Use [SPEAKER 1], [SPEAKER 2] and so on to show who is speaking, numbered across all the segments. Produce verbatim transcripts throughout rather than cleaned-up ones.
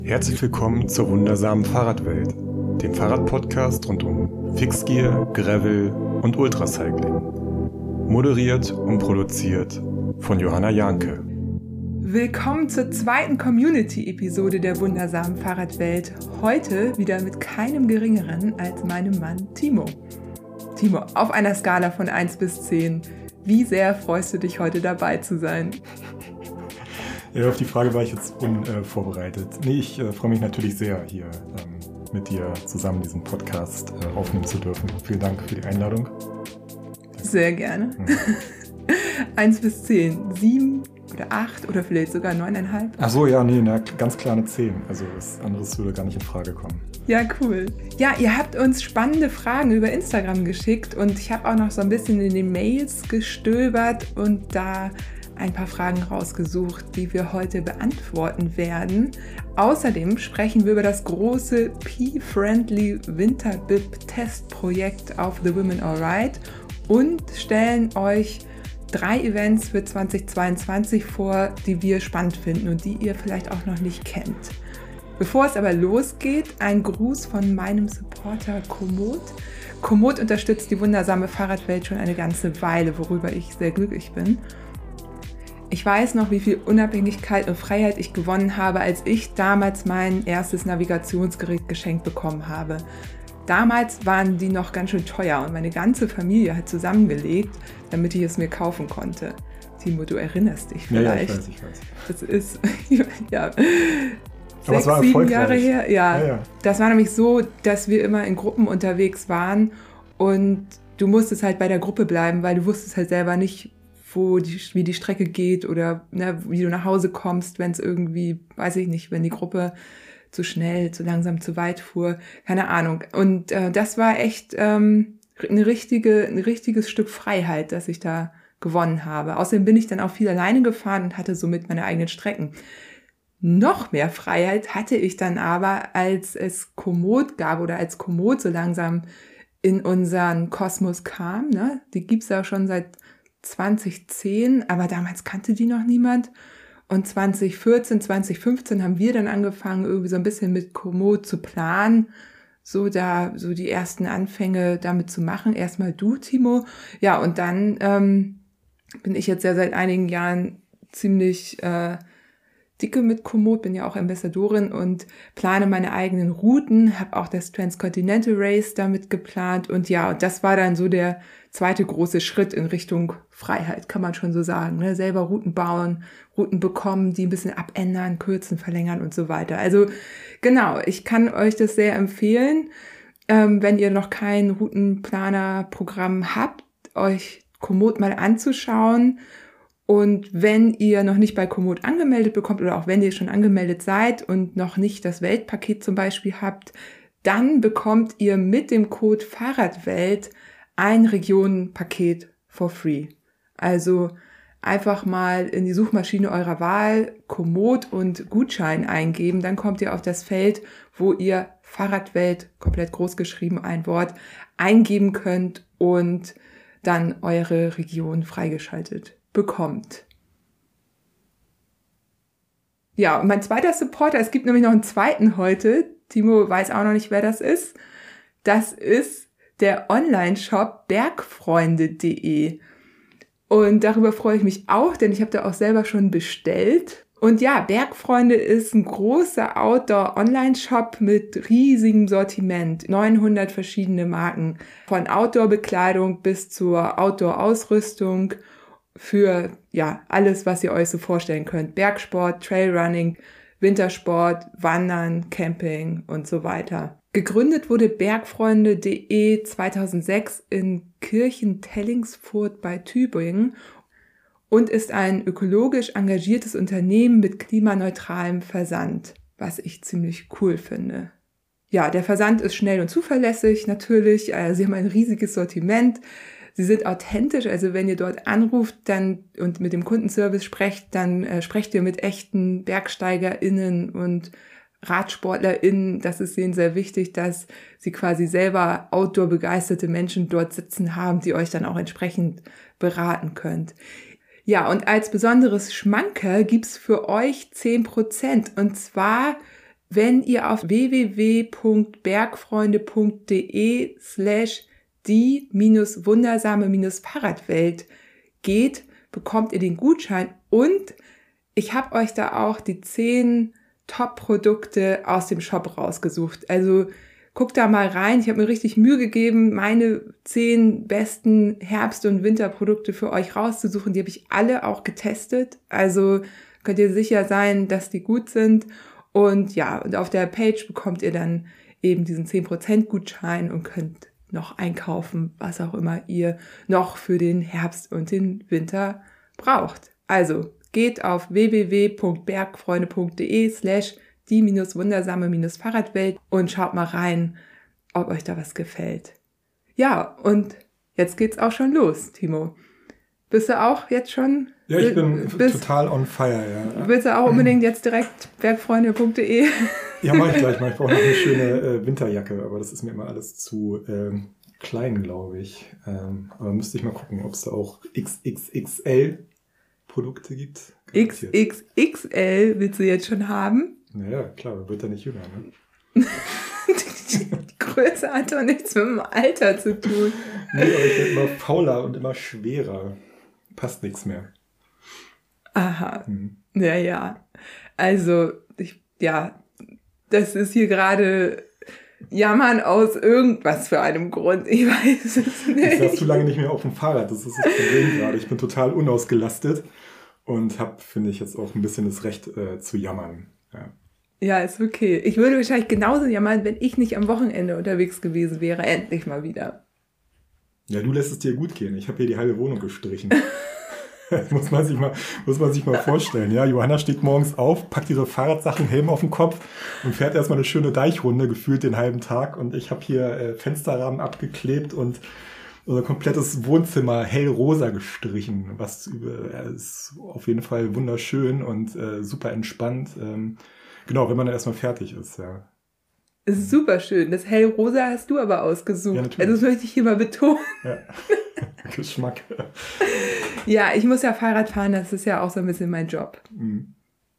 [SPEAKER 1] Herzlich willkommen zur wundersamen Fahrradwelt, dem Fahrradpodcast rund um Fixgear, Gravel und Ultracycling. Moderiert und produziert von Johanna Janke.
[SPEAKER 2] Willkommen zur zweiten Community-Episode der wundersamen Fahrradwelt. Heute wieder mit keinem Geringeren als meinem Mann Timo. Timo, auf einer Skala von eins bis zehn, wie sehr freust du dich, heute dabei zu sein?
[SPEAKER 1] Ja, auf die Frage war ich jetzt unvorbereitet. Äh, nee, ich äh, freue mich natürlich sehr, hier ähm, mit dir zusammen diesen Podcast äh, aufnehmen zu dürfen. Vielen Dank für die Einladung.
[SPEAKER 2] Sehr gerne. Mhm. eins bis zehn, sieben oder acht oder vielleicht sogar neun Komma fünf?
[SPEAKER 1] Ach so, ja, nee, na, ganz klar eine zehn. Also was anderes würde gar nicht in Frage kommen.
[SPEAKER 2] Ja, cool. Ja, ihr habt uns spannende Fragen über Instagram geschickt und ich habe auch noch so ein bisschen in den Mails gestöbert und da ein paar Fragen rausgesucht, die wir heute beantworten werden. Außerdem sprechen wir über das große P-Friendly Winterbib-Testprojekt auf The Women Alright und stellen euch drei Events für zweitausendzweiundzwanzig vor, die wir spannend finden und die ihr vielleicht auch noch nicht kennt. Bevor es aber losgeht, ein Gruß von meinem Supporter Komoot. Komoot unterstützt die wundersame Fahrradwelt schon eine ganze Weile, worüber ich sehr glücklich bin. Ich weiß noch, wie viel Unabhängigkeit und Freiheit ich gewonnen habe, als ich damals mein erstes Navigationsgerät geschenkt bekommen habe. Damals waren die noch ganz schön teuer und meine ganze Familie hat zusammengelegt, damit ich es mir kaufen konnte. Timo, du erinnerst dich vielleicht.
[SPEAKER 1] Ja, ja, ich weiß, ich weiß.
[SPEAKER 2] Das ist, ja,
[SPEAKER 1] Aber
[SPEAKER 2] sechs, sieben Jahre her. Ja,
[SPEAKER 1] ja, ja.
[SPEAKER 2] Das war nämlich so, dass wir immer in Gruppen unterwegs waren und du musstest halt bei der Gruppe bleiben, weil du wusstest halt selber nicht, wo die, wie die Strecke geht oder ne, wie du nach Hause kommst, wenn es irgendwie, weiß ich nicht, wenn die Gruppe zu schnell, zu langsam, zu weit fuhr, keine Ahnung. Und äh, das war echt ähm, eine richtige, ein richtiges Stück Freiheit, das ich da gewonnen habe. Außerdem bin ich dann auch viel alleine gefahren und hatte somit meine eigenen Strecken. Noch mehr Freiheit hatte ich dann aber, als es Komoot gab oder als Komoot so langsam in unseren Kosmos kam. Ne? Die gibt's ja schon seit zwanzig zehn, aber damals kannte die noch niemand. Und zwanzig vierzehn, zwanzig fünfzehn haben wir dann angefangen, irgendwie so ein bisschen mit Komoot zu planen, so da so die ersten Anfänge damit zu machen. Erstmal du, Timo. Ja, und dann ähm, bin ich jetzt ja seit einigen Jahren ziemlich äh, dicke mit Komoot, bin ja auch Ambassadorin und plane meine eigenen Routen, habe auch das Transcontinental Race damit geplant und ja, und das war dann so der zweite große Schritt in Richtung Freiheit, kann man schon so sagen, ne? Selber Routen bauen, Routen bekommen, die ein bisschen abändern, kürzen, verlängern und so weiter. Also genau, ich kann euch das sehr empfehlen, ähm, wenn ihr noch kein Routenplaner-Programm habt, euch Komoot mal anzuschauen. Und wenn ihr noch nicht bei Komoot angemeldet bekommt oder auch wenn ihr schon angemeldet seid und noch nicht das Weltpaket zum Beispiel habt, dann bekommt ihr mit dem Code Fahrradwelt ein Regionenpaket for free. Also einfach mal in die Suchmaschine eurer Wahl Komoot und Gutschein eingeben, dann kommt ihr auf das Feld, wo ihr Fahrradwelt, komplett groß geschrieben, ein Wort, eingeben könnt und dann eure Region freigeschaltet bekommt. Ja, und mein zweiter Supporter, es gibt nämlich noch einen zweiten heute, Timo weiß auch noch nicht, wer das ist, das ist der Online-Shop bergfreunde punkt de und darüber freue ich mich auch, denn ich habe da auch selber schon bestellt. Und ja, Bergfreunde ist ein großer Outdoor-Online-Shop mit riesigem Sortiment, neunhundert verschiedene Marken, von Outdoor-Bekleidung bis zur Outdoor-Ausrüstung, für ja alles, was ihr euch so vorstellen könnt. Bergsport, Trailrunning, Wintersport, Wandern, Camping und so weiter. Gegründet wurde bergfreunde punkt de zweitausendsechs in Kirchentelingsfurt bei Tübingen und ist ein ökologisch engagiertes Unternehmen mit klimaneutralem Versand, was ich ziemlich cool finde. Ja, der Versand ist schnell und zuverlässig natürlich. Also sie haben ein riesiges Sortiment. Sie sind authentisch, also wenn ihr dort anruft dann und mit dem Kundenservice sprecht, dann äh, sprecht ihr mit echten BergsteigerInnen und RadsportlerInnen. Das ist ihnen sehr wichtig, dass sie quasi selber outdoor-begeisterte Menschen dort sitzen haben, die euch dann auch entsprechend beraten könnt. Ja, und als besonderes Schmankerl gibt's für euch zehn Prozent und zwar wenn ihr auf www.bergfreunde.de slash die minus wundersame minus Fahrradwelt geht, bekommt ihr den Gutschein und ich habe euch da auch die zehn Top-Produkte aus dem Shop rausgesucht. Also guckt da mal rein. Ich habe mir richtig Mühe gegeben, meine zehn besten Herbst- und Winterprodukte für euch rauszusuchen. Die habe ich alle auch getestet. Also könnt ihr sicher sein, dass die gut sind. Und ja, und auf der Page bekommt ihr dann eben diesen zehn Prozent Gutschein und könnt noch einkaufen, was auch immer ihr noch für den Herbst und den Winter braucht. Also geht auf www.bergfreunde.de slash die minus wundersame minus Fahrradwelt und schaut mal rein, ob euch da was gefällt. Ja, und jetzt geht's auch schon los, Timo. Bist du auch jetzt schon?
[SPEAKER 3] Ja, ich bin
[SPEAKER 2] bist,
[SPEAKER 3] total on fire, ja.
[SPEAKER 2] Willst du auch unbedingt jetzt direkt bergfreunde.de?
[SPEAKER 3] Ja, mach ich gleich mal. Ich brauche noch eine schöne äh, Winterjacke, aber das ist mir immer alles zu ähm, klein, glaube ich. Ähm, aber müsste ich mal gucken, ob es da auch X X X L Produkte gibt.
[SPEAKER 2] X X X L willst du jetzt schon haben?
[SPEAKER 3] Naja, klar, wird er nicht jünger, ne?
[SPEAKER 2] Die Größe hat doch nichts mit dem Alter zu tun.
[SPEAKER 3] Nee, aber ich werde immer fauler und immer schwerer. Passt nichts mehr.
[SPEAKER 2] Aha.
[SPEAKER 3] Mhm.
[SPEAKER 2] Ja, ja. Also, ich, ja, das ist hier gerade Jammern aus irgendwas für einem Grund. Ich weiß es nicht.
[SPEAKER 3] Ich saß zu lange nicht mehr auf dem Fahrrad. Das ist das Problem gerade. Ich bin total unausgelastet und habe, finde ich, jetzt auch ein bisschen das Recht äh, zu jammern. Ja.
[SPEAKER 2] Ja, ist okay. Ich würde wahrscheinlich genauso jammern, wenn ich nicht am Wochenende unterwegs gewesen wäre. Endlich mal wieder.
[SPEAKER 3] Ja, du lässt es dir gut gehen. Ich habe hier die halbe Wohnung gestrichen. Das muss man sich mal, muss man sich mal vorstellen. Ja, Johanna steht morgens auf, packt ihre Fahrradsachen, Helm auf den Kopf und fährt erstmal eine schöne Deichrunde, gefühlt den halben Tag. Und ich habe hier äh, Fensterrahmen abgeklebt und unser komplettes Wohnzimmer hellrosa gestrichen. Was über, ja, ist auf jeden Fall wunderschön und äh, super entspannt. Ähm, genau, wenn man dann erstmal fertig ist, ja.
[SPEAKER 2] Es ist super schön. Das hellrosa hast du aber ausgesucht.
[SPEAKER 3] Ja, natürlich.
[SPEAKER 2] Also das möchte ich hier mal betonen.
[SPEAKER 3] Ja. Geschmack.
[SPEAKER 2] Ja, ich muss ja Fahrrad fahren, das ist ja auch so ein bisschen mein Job.
[SPEAKER 3] Mhm.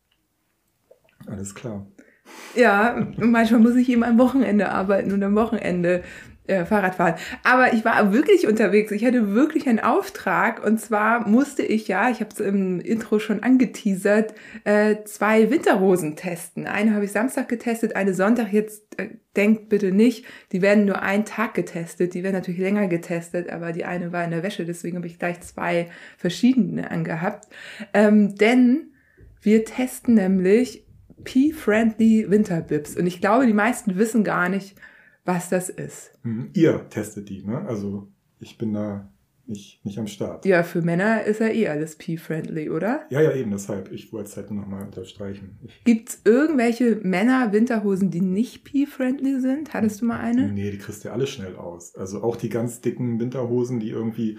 [SPEAKER 3] Alles klar.
[SPEAKER 2] Ja, und manchmal muss ich eben am Wochenende arbeiten und am Wochenende äh, Fahrrad fahren. Aber ich war wirklich unterwegs. Ich hatte wirklich einen Auftrag und zwar musste ich ja, ich habe es im Intro schon angeteasert, äh, zwei Winterhosen testen. Eine habe ich Samstag getestet, eine Sonntag. Jetzt äh, denkt bitte nicht, die werden nur einen Tag getestet. Die werden natürlich länger getestet, aber die eine war in der Wäsche, deswegen habe ich gleich zwei verschiedene angehabt. Ähm, denn wir testen nämlich Pee-Friendly Winterbibs und ich glaube, die meisten wissen gar nicht, was das ist.
[SPEAKER 3] Mhm. Ihr testet die, ne? Also ich bin da nicht, nicht am Start.
[SPEAKER 2] Ja, für Männer ist ja eh alles Pee-Friendly, oder?
[SPEAKER 3] Ja, ja, eben, deshalb. Ich wollte es halt nochmal unterstreichen. Ich,
[SPEAKER 2] Gibt's irgendwelche Männer-Winterhosen, die nicht Pee-Friendly sind? Hattest du mal eine?
[SPEAKER 3] Nee, die kriegst du ja alle schnell aus. Also auch die ganz dicken Winterhosen, die irgendwie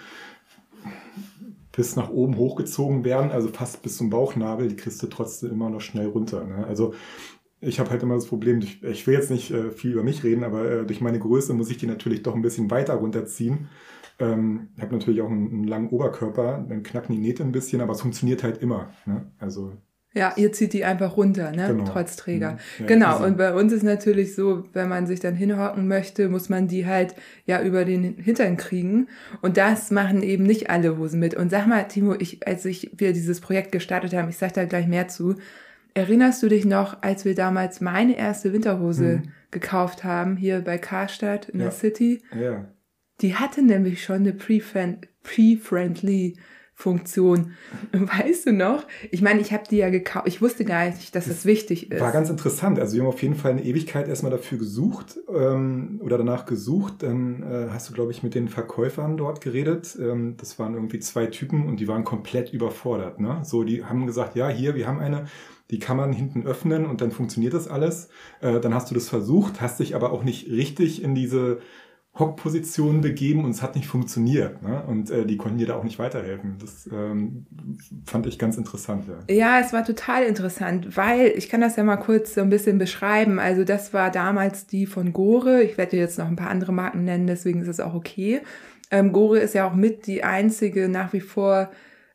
[SPEAKER 3] bis nach oben hochgezogen werden, also fast bis zum Bauchnabel, die kriegst du trotzdem immer noch schnell runter. Ne? Also ich habe halt immer das Problem, ich, ich will jetzt nicht äh, viel über mich reden, aber äh, durch meine Größe muss ich die natürlich doch ein bisschen weiter runterziehen. Ähm, ich habe natürlich auch einen, einen langen Oberkörper, dann knacken die Nähte ein bisschen, aber es funktioniert halt immer. Ne? Also
[SPEAKER 2] Ja, ihr zieht die einfach runter, ne?
[SPEAKER 3] Genau.
[SPEAKER 2] Trotz Träger.
[SPEAKER 3] Ja,
[SPEAKER 2] genau,
[SPEAKER 3] easy.
[SPEAKER 2] und bei uns ist natürlich so, wenn man sich dann hinhocken möchte, muss man die halt ja über den Hintern kriegen. Und das machen eben nicht alle Hosen mit. Und sag mal, Timo, ich, als ich, wir dieses Projekt gestartet haben, ich sag da gleich mehr zu, erinnerst du dich noch, als wir damals meine erste Winterhose
[SPEAKER 3] Mhm.
[SPEAKER 2] gekauft haben, hier bei Karstadt in
[SPEAKER 3] Ja.
[SPEAKER 2] der City?
[SPEAKER 3] ja,
[SPEAKER 2] Die hatte nämlich schon eine Pre-Friend- Pre-Friendly Funktion. Weißt du noch? Ich meine, ich habe die ja gekauft. Ich wusste gar nicht, dass das, das wichtig ist.
[SPEAKER 3] war ganz interessant. Also wir haben auf jeden Fall eine Ewigkeit erstmal dafür gesucht ähm, oder danach gesucht. Dann äh, hast du, glaube ich, mit den Verkäufern dort geredet. Ähm, das waren irgendwie zwei Typen und die waren komplett überfordert. Ne? So, die haben gesagt, ja, hier, wir haben eine, die kann man hinten öffnen und dann funktioniert das alles. Äh, dann hast du das versucht, hast dich aber auch nicht richtig in diese Hockposition begeben und es hat nicht funktioniert. Ne? Und äh, die konnten dir da auch nicht weiterhelfen. Das ähm, fand ich ganz interessant. Ja.
[SPEAKER 2] Ja, es war total interessant, weil, ich kann das ja mal kurz so ein bisschen beschreiben. Also das war damals die von Gore. Ich werde dir jetzt noch ein paar andere Marken nennen, deswegen ist es auch okay. Ähm, Gore ist ja auch mit die einzige nach wie vor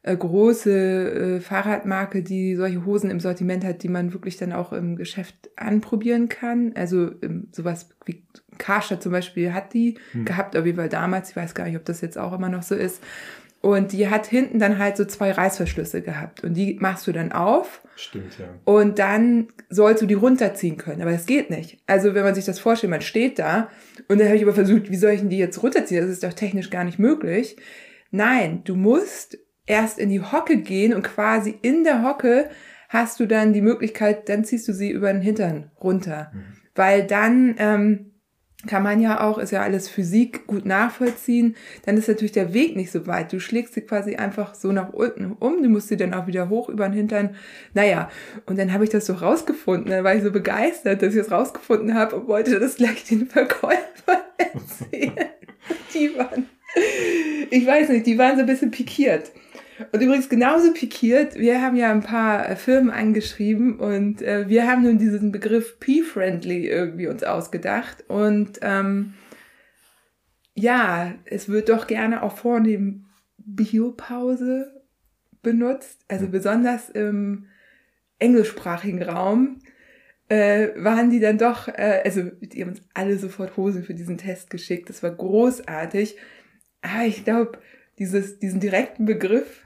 [SPEAKER 2] äh, große äh, Fahrradmarke, die solche Hosen im Sortiment hat, die man wirklich dann auch im Geschäft anprobieren kann. Also ähm, sowas wie Karstadt zum Beispiel hat die hm. gehabt, auf jeden Fall damals. Ich weiß gar nicht, ob das jetzt auch immer noch so ist. Und die hat hinten dann halt so zwei Reißverschlüsse gehabt. Und die machst du dann auf.
[SPEAKER 3] Stimmt, ja.
[SPEAKER 2] Und dann sollst du die runterziehen können. Aber das geht nicht. Also wenn man sich das vorstellt, man steht da und dann habe ich aber versucht, wie soll ich denn die jetzt runterziehen? Das ist doch technisch gar nicht möglich. Nein, du musst erst in die Hocke gehen und quasi in der Hocke hast du dann die Möglichkeit, dann ziehst du sie über den Hintern runter. Mhm. Weil dann ähm, kann man ja auch, ist ja alles Physik, gut nachvollziehen, dann ist natürlich der Weg nicht so weit. Du schlägst sie quasi einfach so nach unten um, du musst sie dann auch wieder hoch über den Hintern. Naja, und dann habe ich das so rausgefunden, dann war ich so begeistert, dass ich das rausgefunden habe und wollte das gleich den Verkäufern erzählen. Die waren, ich weiß nicht, die waren so ein bisschen pikiert. Und übrigens genauso pikiert, wir haben ja ein paar Firmen angeschrieben und äh, wir haben nun diesen Begriff Pee-Friendly irgendwie uns ausgedacht. Und ähm, ja, es wird doch gerne auch vor dem Biopause benutzt. Also besonders im englischsprachigen Raum äh, waren die dann doch, äh, also die haben uns alle sofort Hosen für diesen Test geschickt. Das war großartig. Aber ich glaube, Dieses, diesen direkten Begriff,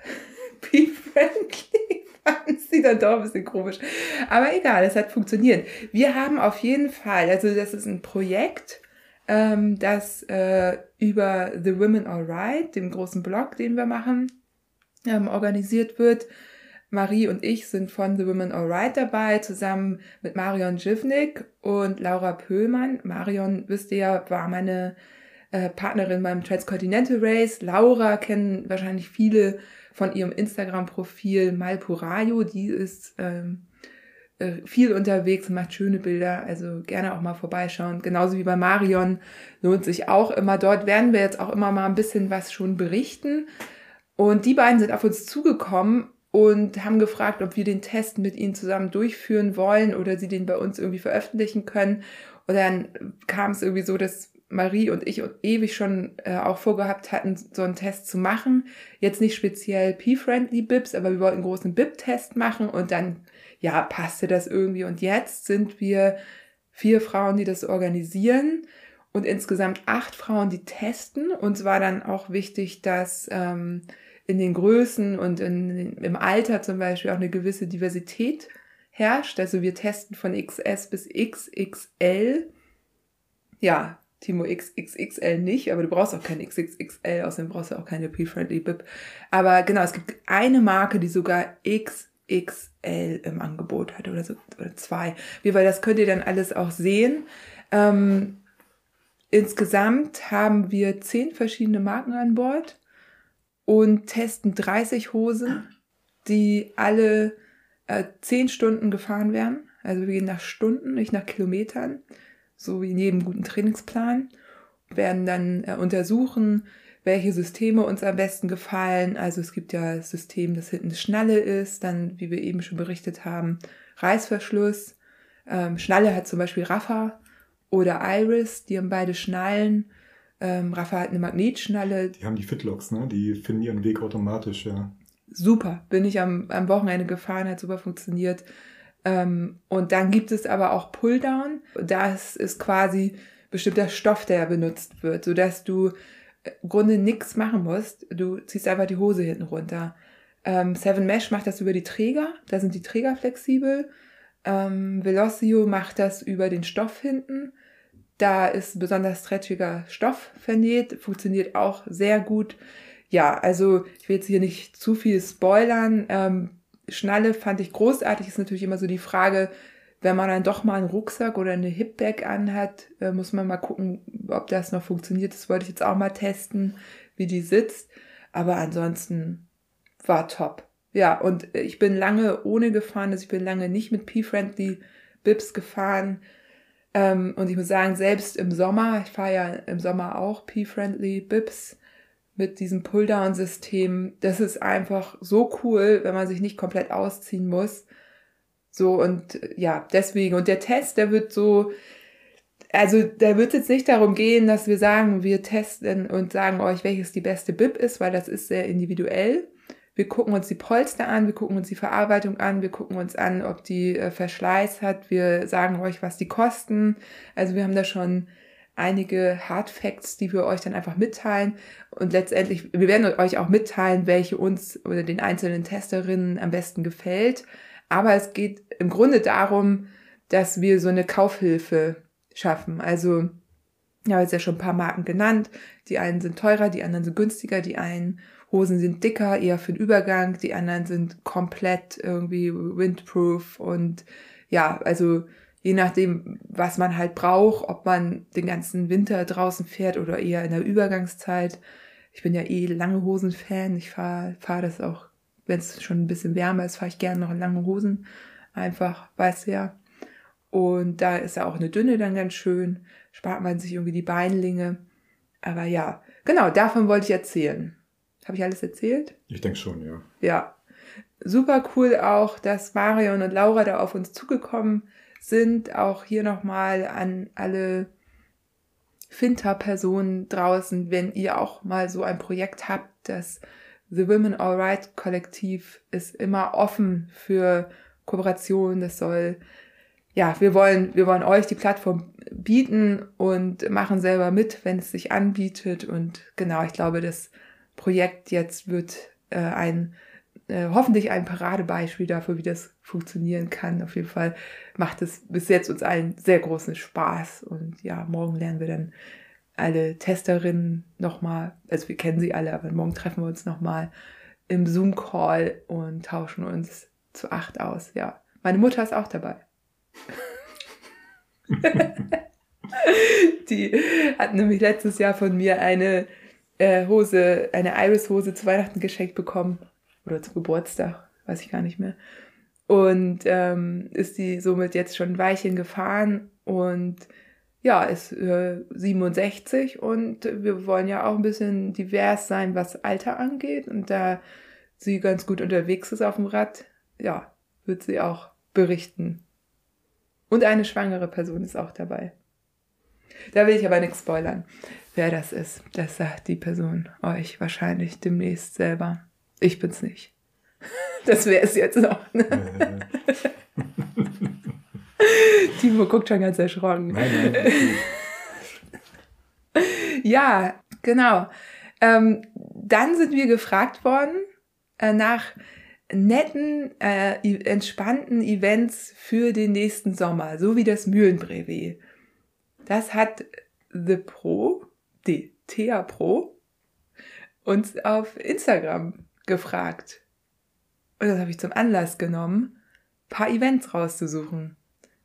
[SPEAKER 2] Pee-Friendly, fanden sie dann doch ein bisschen komisch. Aber egal, es hat funktioniert. Wir haben auf jeden Fall, also das ist ein Projekt, ähm, das äh, über The Women Alright, dem großen Blog, den wir machen, ähm, organisiert wird. Marie und ich sind von The Women Alright dabei, zusammen mit Marion Givnik und Laura Pöhlmann. Marion, wisst ihr ja, war meine Partnerin beim Transcontinental Race. Laura kennen wahrscheinlich viele von ihrem Instagram-Profil Malpurayo. Die ist ähm, äh, viel unterwegs und macht schöne Bilder. Also gerne auch mal vorbeischauen. Genauso wie bei Marion lohnt sich auch immer. Dort werden wir jetzt auch immer mal ein bisschen was schon berichten. Und die beiden sind auf uns zugekommen und haben gefragt, ob wir den Test mit ihnen zusammen durchführen wollen oder sie den bei uns irgendwie veröffentlichen können. Und dann kam es irgendwie so, dass Marie und ich ewig schon äh, auch vorgehabt hatten, so einen Test zu machen. Jetzt nicht speziell Pee-Friendly Bibs, aber wir wollten einen großen Bib-Test machen und dann, ja, passte das irgendwie. Und jetzt sind wir vier Frauen, die das organisieren und insgesamt acht Frauen, die testen. Uns war dann auch wichtig, dass ähm, in den Größen und in, im Alter zum Beispiel auch eine gewisse Diversität herrscht. Also wir testen von X S bis X X L. Ja, Timo, X X X L nicht, aber du brauchst auch kein X X X L, außerdem brauchst du auch keine Pee-Friendly Bib. Aber genau, es gibt eine Marke, die sogar X X L im Angebot hat oder so, oder zwei. Wie, weil das könnt ihr dann alles auch sehen. Ähm, insgesamt haben wir zehn verschiedene Marken an Bord und testen dreißig Hosen, die alle äh, zehn Stunden gefahren werden. Also wir gehen nach Stunden, nicht nach Kilometern. So wie in jedem guten Trainingsplan, werden dann äh, untersuchen, welche Systeme uns am besten gefallen. Also es gibt ja das System, das hinten eine Schnalle ist, dann, wie wir eben schon berichtet haben, Reißverschluss. Ähm, Schnalle hat zum Beispiel Rapha oder Iris, die haben beide Schnallen. Ähm, Rapha hat eine Magnetschnalle.
[SPEAKER 3] Die haben die Fitlocks, ne? Die finden ihren Weg automatisch, ja.
[SPEAKER 2] Super, bin ich am, am Wochenende gefahren, hat super funktioniert. Ähm, und dann gibt es aber auch Pulldown. Das ist quasi bestimmter Stoff, der benutzt wird, sodass du im Grunde nichts machen musst. Du ziehst einfach die Hose hinten runter. Ähm, Seven Mesh macht das über die Träger. Da sind die Träger flexibel. Ähm, Velocio macht das über den Stoff hinten. Da ist besonders stretchiger Stoff vernäht. Funktioniert auch sehr gut. Ja, also ich will jetzt hier nicht zu viel spoilern. Ähm, Schnalle fand ich großartig, ist natürlich immer so die Frage, wenn man dann doch mal einen Rucksack oder eine Hipbag anhat, äh, muss man mal gucken, ob das noch funktioniert. Das wollte ich jetzt auch mal testen, wie die sitzt. Aber ansonsten war top. Ja, und ich bin lange ohne gefahren, also ich bin lange nicht mit Pee-Friendly Bibs gefahren. Ähm, und ich muss sagen, selbst im Sommer, ich fahre ja im Sommer auch Pee-Friendly Bibs, mit diesem Pulldown-System, das ist einfach so cool, wenn man sich nicht komplett ausziehen muss. So, und ja, deswegen. Und der Test, der wird so, also da wird es jetzt nicht darum gehen, dass wir sagen, wir testen und sagen euch, welches die beste Bib ist, weil das ist sehr individuell. Wir gucken uns die Polster an, wir gucken uns die Verarbeitung an, wir gucken uns an, ob die äh, Verschleiß hat. Wir sagen euch, was die kosten. Also wir haben da schon einige Hard Facts, die wir euch dann einfach mitteilen. Und letztendlich, wir werden euch auch mitteilen, welche uns oder den einzelnen Testerinnen am besten gefällt. Aber es geht im Grunde darum, dass wir so eine Kaufhilfe schaffen. Also, ich habe jetzt ja schon ein paar Marken genannt. Die einen sind teurer, die anderen sind günstiger, die einen Hosen sind dicker, eher für den Übergang, die anderen sind komplett irgendwie windproof und ja, also je nachdem, was man halt braucht, ob man den ganzen Winter draußen fährt oder eher in der Übergangszeit. Ich bin ja eh lange Hosen-Fan, ich fahre fahr das auch, wenn es schon ein bisschen wärmer ist, fahre ich gerne noch in lange Hosen, einfach, weißt du ja. Und da ist ja auch eine dünne dann ganz schön, spart man sich irgendwie die Beinlinge, aber ja, genau, davon wollte ich erzählen. Habe ich alles erzählt?
[SPEAKER 3] Ich denke schon, ja.
[SPEAKER 2] Ja. Super cool auch, dass Marion und Laura da auf uns zugekommen sind. Auch hier nochmal an alle Finta-Personen draußen, wenn ihr auch mal so ein Projekt habt, das The Women Alright Kollektiv ist immer offen für Kooperation. Das soll, ja, wir wollen, wir wollen euch die Plattform bieten und machen selber mit, wenn es sich anbietet. Und genau, ich glaube, das Projekt jetzt wird äh, ein äh, hoffentlich ein Paradebeispiel dafür, wie das funktionieren kann. Auf jeden Fall macht es bis jetzt uns allen sehr großen Spaß. Und ja, morgen lernen wir dann alle Testerinnen nochmal, also wir kennen sie alle, aber morgen treffen wir uns nochmal im Zoom-Call und tauschen uns zu acht aus. Ja, meine Mutter ist auch dabei. Die hat nämlich letztes Jahr von mir eine äh, Hose, eine Iris-Hose zu Weihnachten geschenkt bekommen. Oder zum Geburtstag, weiß ich gar nicht mehr. Und ähm, ist die somit jetzt schon ein Weilchen gefahren und ja, ist äh, siebenundsechzig und wir wollen ja auch ein bisschen divers sein, was Alter angeht. Und da sie ganz gut unterwegs ist auf dem Rad, ja, wird sie auch berichten. Und eine schwangere Person ist auch dabei. Da will ich aber nichts spoilern, wer das ist. Das sagt die Person euch wahrscheinlich demnächst selber. Ich bin's nicht. Das wäre es jetzt noch. Ne? Timo guckt schon ganz erschrocken. Nein, nein, ja, genau. Ähm, dann sind wir gefragt worden äh, nach netten, äh, entspannten Events für den nächsten Sommer, so wie das Mühlenbrevet. Das hat The Pro, die T A Pro, uns auf Instagram gefragt. Und das habe ich zum Anlass genommen, ein paar Events rauszusuchen.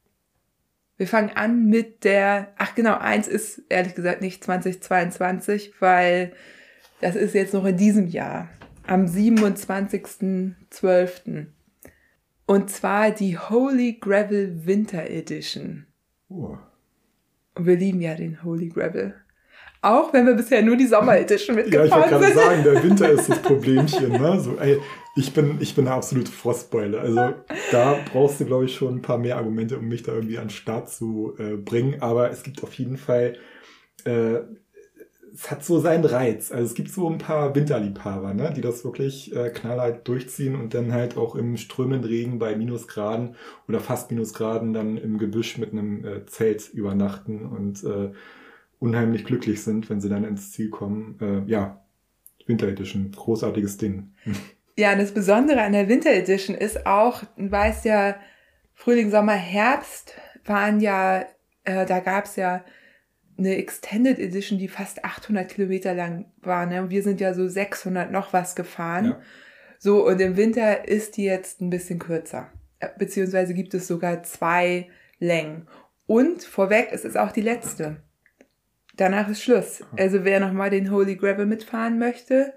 [SPEAKER 2] Wir fangen an mit der, ach genau, eins ist ehrlich gesagt nicht zweitausendzweiundzwanzig, weil das ist jetzt noch in diesem Jahr, am siebenundzwanzigsten zwölften Und zwar die Holy Gravel Winter Edition. Oh. Und wir lieben ja den Holy Gravel. Auch wenn wir bisher nur die Sommer Edition mitgefahren sind.
[SPEAKER 3] Ja, ich wollte gerade sagen, der Winter ist das Problemchen. Ne? So, ey, ich bin, ich bin eine absolute Frostbeule. Also da brauchst du, glaube ich, schon ein paar mehr Argumente, um mich da irgendwie an den Start zu äh, bringen. Aber es gibt auf jeden Fall, äh, es hat so seinen Reiz. Also es gibt so ein paar Winterliebhaber, ne, die das wirklich äh, knallhart durchziehen und dann halt auch im strömenden Regen bei Minusgraden oder fast Minusgraden dann im Gebüsch mit einem äh, Zelt übernachten und äh, unheimlich glücklich sind, wenn sie dann ins Ziel kommen. Äh, ja, Winter Edition, großartiges Ding.
[SPEAKER 2] Ja, und das Besondere an der Winter Edition ist auch, du weißt ja, Frühling, Sommer, Herbst waren ja, äh, da gab's ja eine Extended Edition, die fast achthundert Kilometer lang war. Ne? Und wir sind ja so sechshundert noch was gefahren. Ja. So, und im Winter ist die jetzt ein bisschen kürzer. Beziehungsweise gibt es sogar zwei Längen. Und vorweg, es ist auch die letzte. Danach ist Schluss. Also wer nochmal den Holy Gravel mitfahren möchte,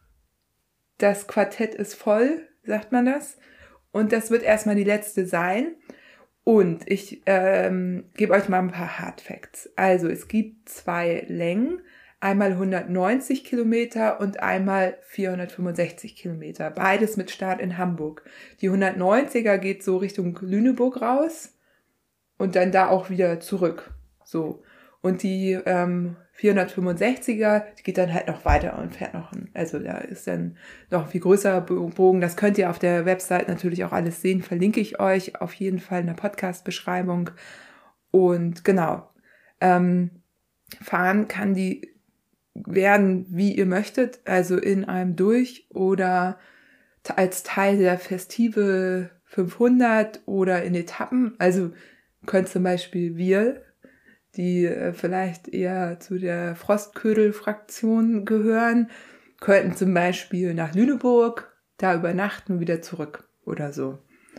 [SPEAKER 2] das Quartett ist voll, sagt man das. Und das wird erstmal die letzte sein. Und ich ähm, gebe euch mal ein paar Hard Facts. Also es gibt zwei Längen, einmal hundertneunzig Kilometer und einmal vierhundertfünfundsechzig Kilometer. Beides mit Start in Hamburg. Die hundertneunziger geht so Richtung Lüneburg raus und dann da auch wieder zurück. So. Und die ähm, vierhundertfünfundsechziger, die geht dann halt noch weiter und fährt noch, ein, also da ist dann noch ein viel größerer Bogen. Das könnt ihr auf der Website natürlich auch alles sehen, verlinke ich euch auf jeden Fall in der Podcast-Beschreibung. Und genau, ähm, fahren kann die werden, wie ihr möchtet, also in einem durch oder als Teil der Festival fünfhundert oder in Etappen. Also könnt zum Beispiel wir, die äh, vielleicht eher zu der Frostködel-Fraktion gehören, könnten zum Beispiel nach Lüneburg, da übernachten und wieder zurück oder so.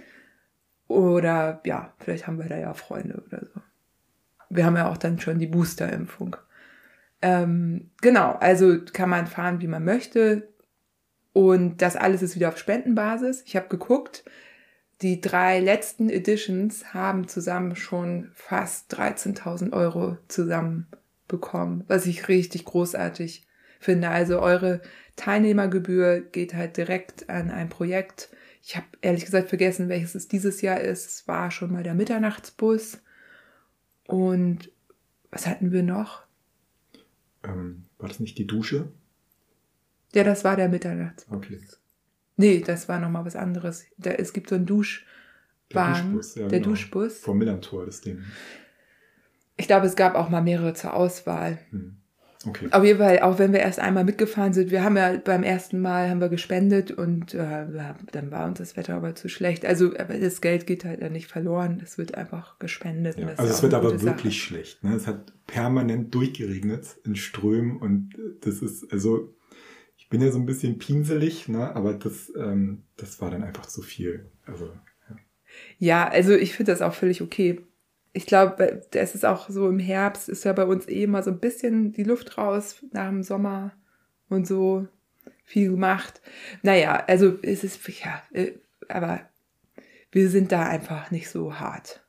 [SPEAKER 2] Oder ja, vielleicht haben wir da ja Freunde oder so. Wir haben ja auch dann schon die Booster-Impfung. Ähm, genau, also kann man fahren, wie man möchte. Und das alles ist wieder auf Spendenbasis. Ich habe geguckt, die drei letzten Editions haben zusammen schon fast dreizehntausend Euro zusammenbekommen, was ich richtig großartig finde. Also eure Teilnehmergebühr geht halt direkt an ein Projekt. Ich habe ehrlich gesagt vergessen, welches es dieses Jahr ist. Es war schon mal der Mitternachtsbus. Und was hatten wir noch?
[SPEAKER 3] Ähm, war das nicht die Dusche?
[SPEAKER 2] Ja, das war der Mitternachtsbus.
[SPEAKER 3] Okay.
[SPEAKER 2] Nee, das war nochmal was anderes. Da, es gibt so einen Duschwagen.
[SPEAKER 3] Der Duschbus, ja,
[SPEAKER 2] der
[SPEAKER 3] genau.
[SPEAKER 2] Duschbus.
[SPEAKER 3] Vom Millantor, das Ding.
[SPEAKER 2] Ich glaube, es gab auch mal mehrere zur Auswahl.
[SPEAKER 3] Hm. Okay.
[SPEAKER 2] Auf jeden Fall, auch wenn wir erst einmal mitgefahren sind, wir haben ja beim ersten Mal haben wir gespendet und äh, dann war uns das Wetter aber zu schlecht. Also aber das Geld geht halt nicht verloren, es wird einfach gespendet.
[SPEAKER 3] Ja,
[SPEAKER 2] das
[SPEAKER 3] also
[SPEAKER 2] ist
[SPEAKER 3] es wird aber
[SPEAKER 2] Sache.
[SPEAKER 3] wirklich schlecht. Ne? Es hat permanent durchgeregnet in Strömen und das ist, also ich bin ja so ein bisschen pinselig, ne? Aber das, ähm, das war dann einfach zu viel. Also, ja.
[SPEAKER 2] ja, also ich finde das auch völlig okay. Ich glaube, es ist auch so im Herbst, ist ja bei uns eh immer so ein bisschen die Luft raus nach dem Sommer und so viel gemacht. Naja, also es ist, ja, aber wir sind da einfach nicht so hart.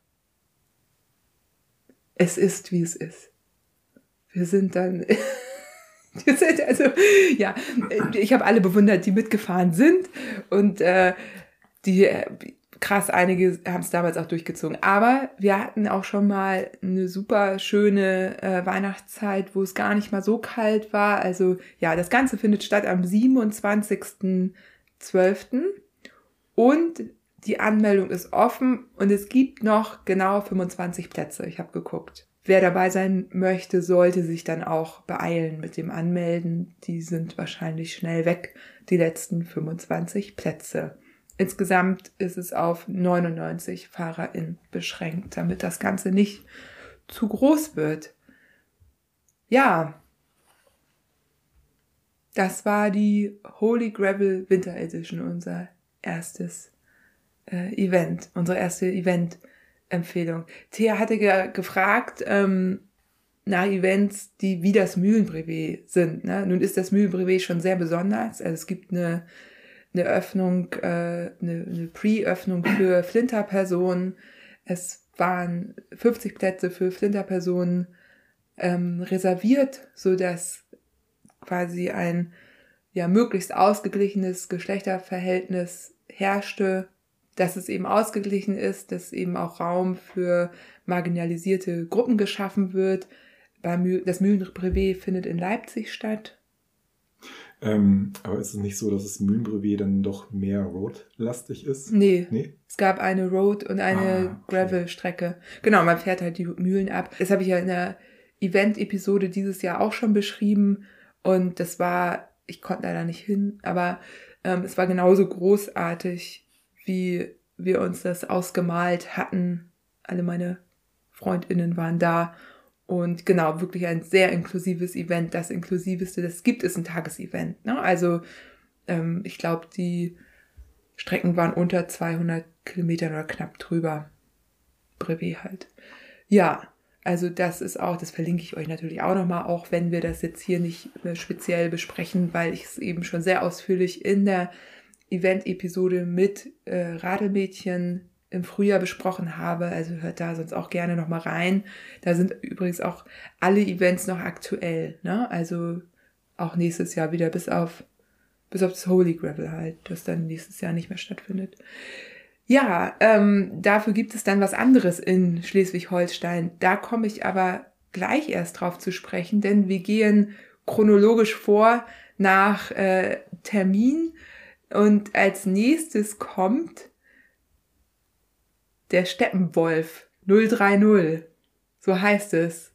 [SPEAKER 2] Es ist, wie es ist. Wir sind dann, wir sind also, ja, ich habe alle bewundert, die mitgefahren sind und äh, die, krass, einige haben es damals auch durchgezogen. Aber wir hatten auch schon mal eine super schöne äh, Weihnachtszeit, wo es gar nicht mal so kalt war. Also ja, das Ganze findet statt am siebenundzwanzigsten zwölften und die Anmeldung ist offen und es gibt noch genau fünfundzwanzig Plätze. Ich habe geguckt. Wer dabei sein möchte, sollte sich dann auch beeilen mit dem Anmelden. Die sind wahrscheinlich schnell weg, die letzten fünfundzwanzig Plätze. Insgesamt ist es auf neunundneunzig FahrerInnen beschränkt, damit das Ganze nicht zu groß wird. Ja, das war die Holy Gravel Winter Edition, unser erstes äh, Event, unsere erste Event-Empfehlung. Thea hatte ge- gefragt ähm, nach Events, die wie das Mühlenbrevet sind. Ne? Nun ist das Mühlenbrevet schon sehr besonders. Also es gibt eine eine Öffnung, äh, eine, eine Pre-Öffnung für Flinterpersonen. Es waren fünfzig Plätze für Flinterpersonen ähm, reserviert, sodass quasi ein ja möglichst ausgeglichenes Geschlechterverhältnis herrschte, dass es eben ausgeglichen ist, dass eben auch Raum für marginalisierte Gruppen geschaffen wird. Beim das Mühlenbrevet findet in Leipzig statt.
[SPEAKER 3] Ähm, aber ist es nicht so, dass das Mühlenbrevet dann doch mehr roadlastig ist?
[SPEAKER 2] Nee.
[SPEAKER 3] nee.
[SPEAKER 2] Es gab eine Road- und eine
[SPEAKER 3] ah, okay.
[SPEAKER 2] Gravel-Strecke. Genau, man fährt halt die Mühlen ab. Das habe ich ja in der Event-Episode dieses Jahr auch schon beschrieben. Und das war, ich konnte leider nicht hin, aber ähm, es war genauso großartig, wie wir uns das ausgemalt hatten. Alle meine FreundInnen waren da. Und genau, wirklich ein sehr inklusives Event. Das inklusiveste, das es gibt, ist ein Tagesevent. Ne? Also ähm, ich glaube, die Strecken waren unter zweihundert Kilometern oder knapp drüber. Brevet halt. Ja, also das ist auch, das verlinke ich euch natürlich auch nochmal, auch wenn wir das jetzt hier nicht speziell besprechen, weil ich es eben schon sehr ausführlich in der Event-Episode mit äh, Radelmädchen im Frühjahr besprochen habe, also hört da sonst auch gerne nochmal rein. Da sind übrigens auch alle Events noch aktuell, ne? Also auch nächstes Jahr wieder bis auf bis auf das Holy Gravel halt, das dann nächstes Jahr nicht mehr stattfindet. Ja, ähm, dafür gibt es dann was anderes in Schleswig-Holstein. Da komme ich aber gleich erst drauf zu sprechen, denn wir gehen chronologisch vor nach äh, Termin und als nächstes kommt der Steppenwolf null drei null. So heißt es.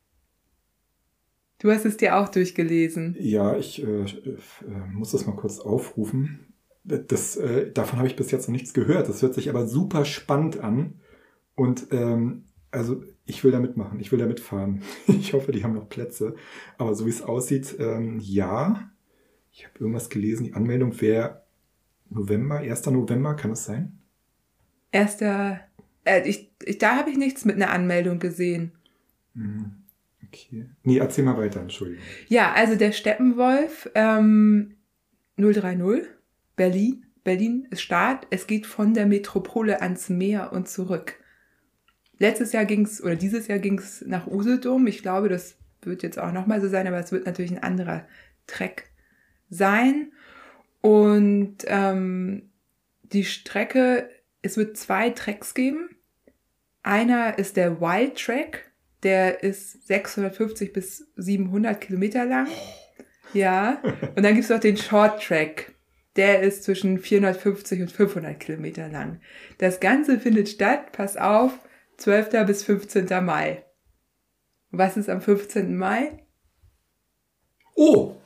[SPEAKER 2] Du hast es dir auch durchgelesen.
[SPEAKER 3] Ja, ich äh, äh, muss das mal kurz aufrufen. Das, äh, davon habe ich bis jetzt noch nichts gehört. Das hört sich aber super spannend an. Und ähm, also ich will da mitmachen, ich will da mitfahren. Ich hoffe, die haben noch Plätze. Aber so wie es aussieht, ähm, ja. Ich habe irgendwas gelesen, die Anmeldung wäre November, erster November, kann es sein?
[SPEAKER 2] Erster, äh, ich, ich, da habe ich nichts mit einer Anmeldung gesehen.
[SPEAKER 3] Mhm. Okay. Nee, erzähl mal weiter, Entschuldigung.
[SPEAKER 2] Ja, also der Steppenwolf ähm, null drei null, Berlin. Berlin ist Start. Es geht von der Metropole ans Meer und zurück. Letztes Jahr ging es, oder dieses Jahr ging es nach Usedom. Ich glaube, das wird jetzt auch nochmal so sein, aber es wird natürlich ein anderer Trek sein. Und ähm, die Strecke, es wird zwei Treks geben. Einer ist der Wild Trek. Der ist sechshundertfünfzig bis siebenhundert Kilometer lang. Ja. Und dann gibt es noch den Short Track. Der ist zwischen vierhundertfünfzig und fünfhundert Kilometer lang. Das Ganze findet statt, pass auf, zwölfter bis fünfzehnter Mai. Was ist am fünfzehnten Mai?
[SPEAKER 3] Oh!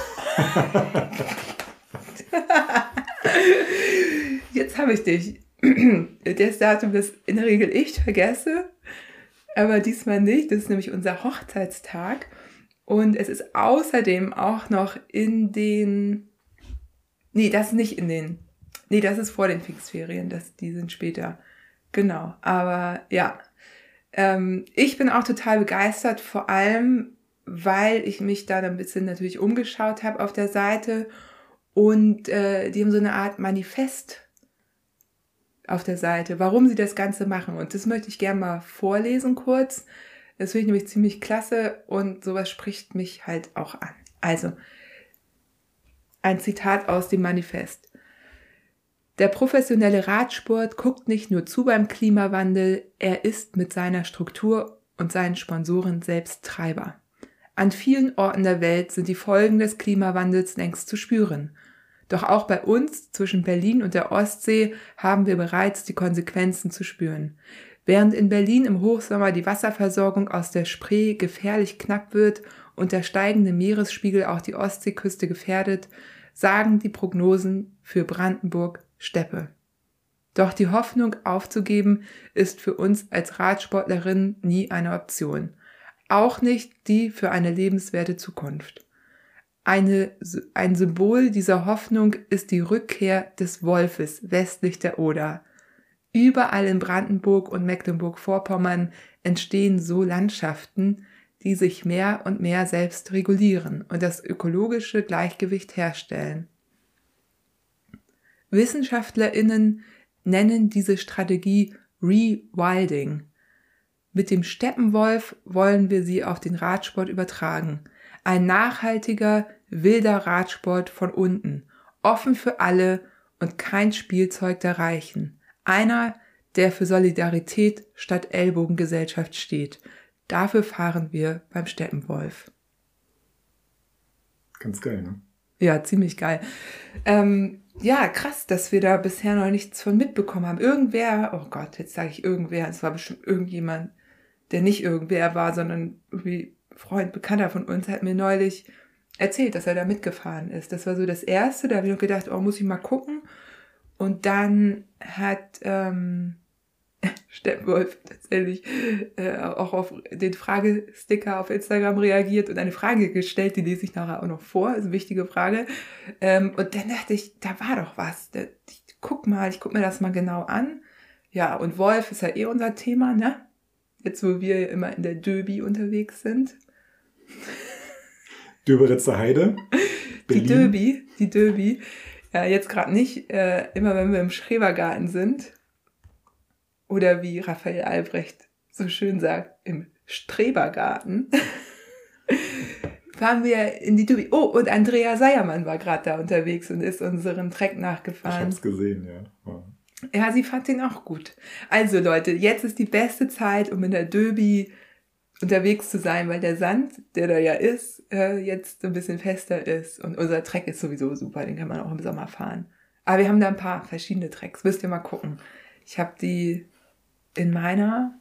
[SPEAKER 2] Jetzt habe ich dich. Das Datum, das in der Regel ich vergesse. Aber diesmal nicht, das ist nämlich unser Hochzeitstag und es ist außerdem auch noch in den, nee, das ist nicht in den, nee, das ist vor den Pfingstferien, das, die sind später, genau, aber ja, ähm, ich bin auch total begeistert, vor allem, weil ich mich da ein bisschen natürlich umgeschaut habe auf der Seite und äh, die haben so eine Art Manifest auf der Seite, warum sie das Ganze machen. Und das möchte ich gerne mal vorlesen kurz. Das finde ich nämlich ziemlich klasse und sowas spricht mich halt auch an. Also, ein Zitat aus dem Manifest. Der professionelle Radsport guckt nicht nur zu beim Klimawandel, er ist mit seiner Struktur und seinen Sponsoren selbst Treiber. An vielen Orten der Welt sind die Folgen des Klimawandels längst zu spüren. Doch auch bei uns zwischen Berlin und der Ostsee haben wir bereits die Konsequenzen zu spüren. Während in Berlin im Hochsommer die Wasserversorgung aus der Spree gefährlich knapp wird und der steigende Meeresspiegel auch die Ostseeküste gefährdet, sagen die Prognosen für Brandenburg Steppe. Doch die Hoffnung aufzugeben ist für uns als Radsportlerinnen nie eine Option. Auch nicht die für eine lebenswerte Zukunft. Eine, ein Symbol dieser Hoffnung ist die Rückkehr des Wolfes westlich der Oder. Überall in Brandenburg und Mecklenburg-Vorpommern entstehen so Landschaften, die sich mehr und mehr selbst regulieren und das ökologische Gleichgewicht herstellen. WissenschaftlerInnen nennen diese Strategie Rewilding. Mit dem Steppenwolf wollen wir sie auf den Radsport übertragen. Ein nachhaltiger, wilder Radsport von unten, offen für alle und kein Spielzeug der Reichen. Einer, der für Solidarität statt Ellbogengesellschaft steht. Dafür fahren wir beim Steppenwolf.
[SPEAKER 3] Ganz geil, ne?
[SPEAKER 2] Ja, ziemlich geil. Ähm, ja, krass, dass wir da bisher noch nichts von mitbekommen haben. Irgendwer, oh Gott, jetzt sage ich irgendwer, es war bestimmt irgendjemand, der nicht irgendwer war, sondern irgendwie Freund, Bekannter von uns, hat mir neulich erzählt, dass er da mitgefahren ist. Das war so das Erste, da habe ich noch gedacht, oh, muss ich mal gucken. Und dann hat ähm, Steppenwolf tatsächlich äh, auch auf den Fragesticker auf Instagram reagiert und eine Frage gestellt, die lese ich nachher auch noch vor, ist eine wichtige Frage. Ähm, und dann dachte ich, da war doch was. Da, ich guck mal, ich guck mir das mal genau an. Ja, und Wolf ist ja eh unser Thema, ne? Jetzt, wo wir immer in der Döbi unterwegs sind.
[SPEAKER 3] Döberitzer Heide.
[SPEAKER 2] Die Döbi, die Döbi. Ja, jetzt gerade nicht, äh, immer wenn wir im Schrebergarten sind. Oder wie Raphael Albrecht so schön sagt, im Strebergarten. Fahren wir in die Döbi. Oh, und Andrea Seiermann war gerade da unterwegs und ist unseren Trek nachgefahren.
[SPEAKER 3] Ich hab's gesehen, ja. ja.
[SPEAKER 2] Ja, sie fand den auch gut. Also Leute, jetzt ist die beste Zeit, um in der Döbi unterwegs zu sein, weil der Sand, der da ja ist, äh, jetzt so ein bisschen fester ist. Und unser Track ist sowieso super, den kann man auch im Sommer fahren. Aber wir haben da ein paar verschiedene Tracks, müsst ihr mal gucken. Ich habe die in meiner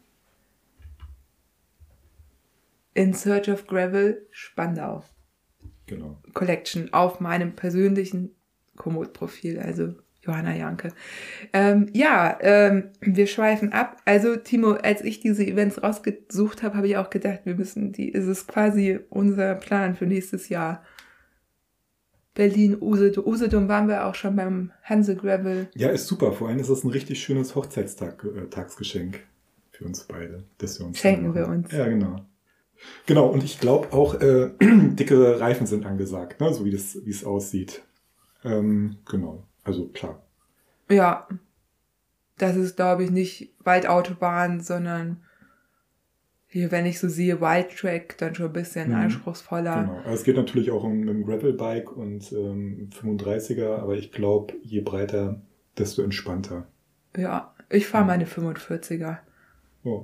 [SPEAKER 2] In Search of Gravel Spandau
[SPEAKER 3] Genau.
[SPEAKER 2] Collection auf meinem persönlichen Komoot-Profil, also Johanna Janke. Ähm, ja, ähm, wir schweifen ab. Also Timo, als ich diese Events rausgesucht habe, habe ich auch gedacht, wir müssen die, ist es quasi unser Plan für nächstes Jahr. Berlin, Usedom. Usedom waren wir auch schon beim Hanse Gravel.
[SPEAKER 3] Ja, ist super. Vor allem ist das ein richtig schönes Hochzeitstagsgeschenk für uns beide. Dass wir uns
[SPEAKER 2] Schenken wir uns.
[SPEAKER 3] Ja, genau. Genau, und ich glaube auch, äh, dickere Reifen sind angesagt, ne? So wie das, wie es aussieht. Ähm, genau, also klar.
[SPEAKER 2] Ja, das ist, glaube ich, nicht Waldautobahn, sondern hier, wenn ich so sehe, Wildtrack, dann schon ein bisschen
[SPEAKER 3] Mhm.
[SPEAKER 2] anspruchsvoller.
[SPEAKER 3] Genau, also es geht natürlich auch um ein Gravelbike und ähm, fünfunddreißiger, aber ich glaube, je breiter, desto entspannter.
[SPEAKER 2] Ja, ich fahre meine fünfundvierziger.
[SPEAKER 3] Oh.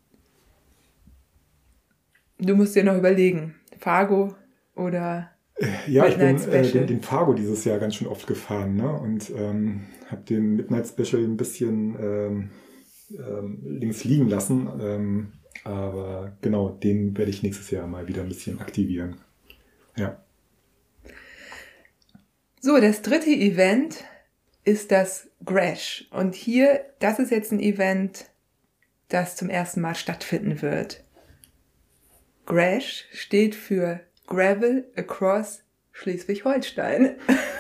[SPEAKER 2] Du musst dir noch überlegen, Fargo oder
[SPEAKER 3] Ja, ich bin
[SPEAKER 2] Midnight
[SPEAKER 3] äh,
[SPEAKER 2] Special.
[SPEAKER 3] den, den Fargo dieses Jahr ganz schön oft gefahren, ne? Und ähm, habe den Midnight Special ein bisschen ähm, ähm, links liegen lassen. Ähm, aber genau, den werde ich nächstes Jahr mal wieder ein bisschen aktivieren. Ja.
[SPEAKER 2] So, das dritte Event ist das Grash. Und hier, das ist jetzt ein Event, das zum ersten Mal stattfinden wird. Grash steht für Gravel Across Schleswig-Holstein.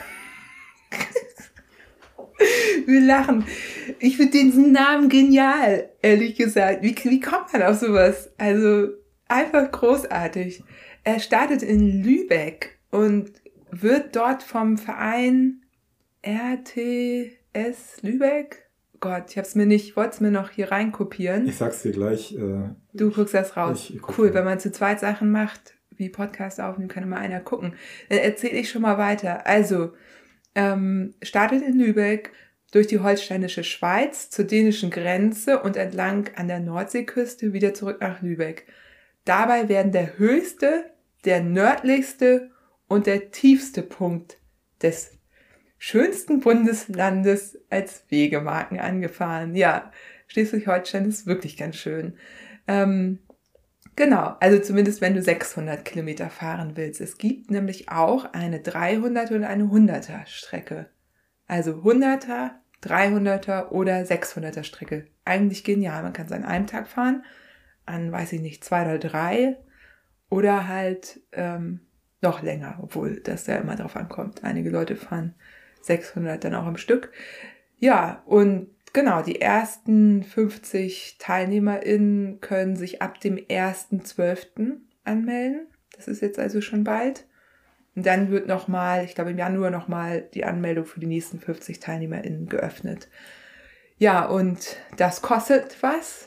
[SPEAKER 2] Wir lachen. Ich finde diesen Namen genial, ehrlich gesagt. Wie, wie kommt man auf sowas? Also einfach großartig. Er startet in Lübeck und wird dort vom Verein R T S Lübeck. Gott, ich hab's mir nicht, wollte es mir noch hier reinkopieren.
[SPEAKER 3] Ich sag's dir gleich. Äh,
[SPEAKER 2] Du guckst das raus.
[SPEAKER 3] ich- ich guck
[SPEAKER 2] Cool,
[SPEAKER 3] mal.
[SPEAKER 2] wenn man zu zweit Sachen macht, wie Podcast aufnehmen, kann immer einer gucken. Dann erzähle ich schon mal weiter. Also, ähm, startet in Lübeck durch die holsteinische Schweiz zur dänischen Grenze und entlang an der Nordseeküste wieder zurück nach Lübeck. Dabei werden der höchste, der nördlichste und der tiefste Punkt des schönsten Bundeslandes als Wegemarken angefahren. Ja, Schleswig-Holstein ist wirklich ganz schön. Ähm, genau, also zumindest wenn du sechshundert Kilometer fahren willst. Es gibt nämlich auch eine dreihundert und eine hunderter Strecke. Also hunderter, dreihunderter oder sechshunderter Strecke. Eigentlich genial. Man kann es an einem Tag fahren, an, weiß ich nicht, zwei oder drei oder halt ähm, noch länger, obwohl das ja immer drauf ankommt. Einige Leute fahren sechshundert dann auch am Stück. Ja, und genau, die ersten fünfzig TeilnehmerInnen können sich ab dem ersten zwölften anmelden. Das ist jetzt also schon bald. Und dann wird nochmal, ich glaube im Januar nochmal die Anmeldung für die nächsten fünfzig TeilnehmerInnen geöffnet. Ja, und das kostet was?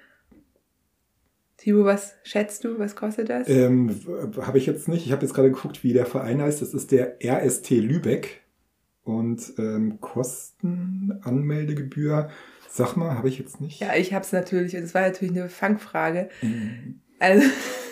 [SPEAKER 2] Timo, was schätzt du, was kostet das?
[SPEAKER 3] Ähm, habe ich jetzt nicht. Ich habe jetzt gerade geguckt, wie der Verein heißt. Das ist der R S T Lübeck. Und ähm, Kosten, Anmeldegebühr, sag mal, habe ich jetzt nicht.
[SPEAKER 2] Ja, ich habe es natürlich, das war natürlich eine Fangfrage.
[SPEAKER 3] Mhm.
[SPEAKER 2] Also,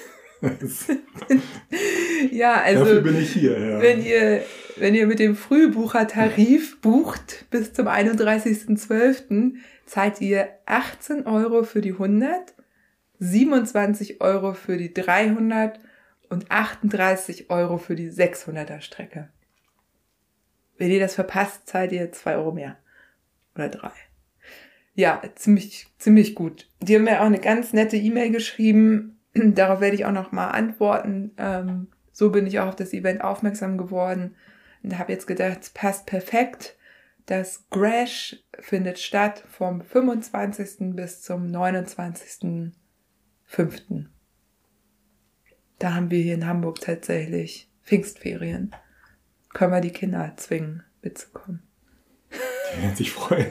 [SPEAKER 2] ja, also
[SPEAKER 3] Dafür bin ich hier, ja.
[SPEAKER 2] wenn ihr, wenn ihr mit dem Frühbuchertarif bucht bis zum einunddreißigsten zwölften zahlt ihr achtzehn Euro für die hundert, siebenundzwanzig Euro für die dreihundert und achtunddreißig Euro für die sechshunderter Strecke. Wenn ihr das verpasst, zahlt ihr zwei Euro mehr. Oder drei. Ja, ziemlich, ziemlich gut. Die haben mir auch eine ganz nette E-Mail geschrieben. Darauf werde ich auch noch mal antworten. Ähm, so bin ich auch auf das Event aufmerksam geworden. Und habe jetzt gedacht, es passt perfekt. Das Grash findet statt vom fünfundzwanzigsten bis zum neunundzwanzigsten fünften Da haben wir hier in Hamburg tatsächlich Pfingstferien. Können wir die Kinder zwingen, mitzukommen.
[SPEAKER 3] Die werden sich freuen.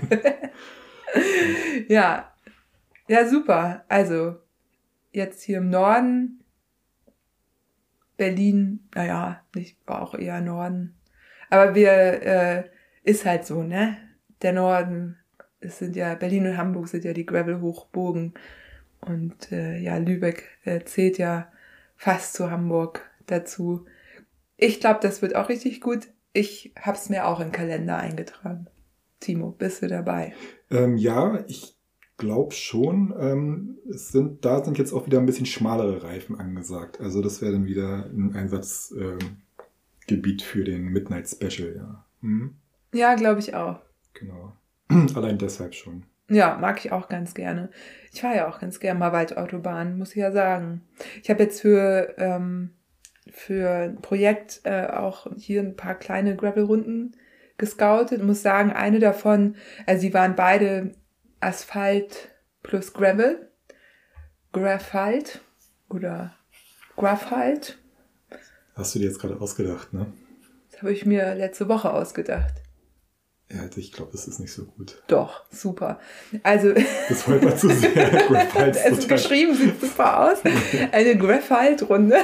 [SPEAKER 2] Ja, ja, super. Also, jetzt hier im Norden, Berlin, naja, nicht, war auch eher Norden. Aber wir, äh, ist halt so, ne? Der Norden, es sind ja, Berlin und Hamburg sind ja die Gravel-Hochburgen. Und äh, ja, Lübeck äh, zählt ja fast zu Hamburg dazu. Ich glaube, das wird auch richtig gut. Ich habe es mir auch in den Kalender eingetragen. Timo, bist du dabei?
[SPEAKER 3] Ähm, ja, ich glaube schon. Ähm, es sind, da sind jetzt auch wieder ein bisschen schmalere Reifen angesagt. Also das wäre dann wieder ein Einsatzgebiet ähm, für den Midnight Special, ja. Mhm.
[SPEAKER 2] Ja, glaube ich auch.
[SPEAKER 3] Genau. Allein deshalb schon.
[SPEAKER 2] Ja, mag ich auch ganz gerne. Ich fahre ja auch ganz gerne mal Waldautobahn, muss ich ja sagen. Ich habe jetzt für, ähm, für ein Projekt äh, auch hier ein paar kleine Gravel-Runden gescoutet und muss sagen, eine davon, also die waren beide Asphalt plus Gravel, Graphite oder Graphite.
[SPEAKER 3] Hast du dir jetzt gerade ausgedacht, ne?
[SPEAKER 2] Das habe ich mir letzte Woche ausgedacht.
[SPEAKER 3] Ja, ich glaube, das ist nicht so gut.
[SPEAKER 2] Doch, super. Also
[SPEAKER 3] das wollte man zu sehr. Graphite
[SPEAKER 2] es ist geschrieben, sieht super aus. Eine Graphite-Runde.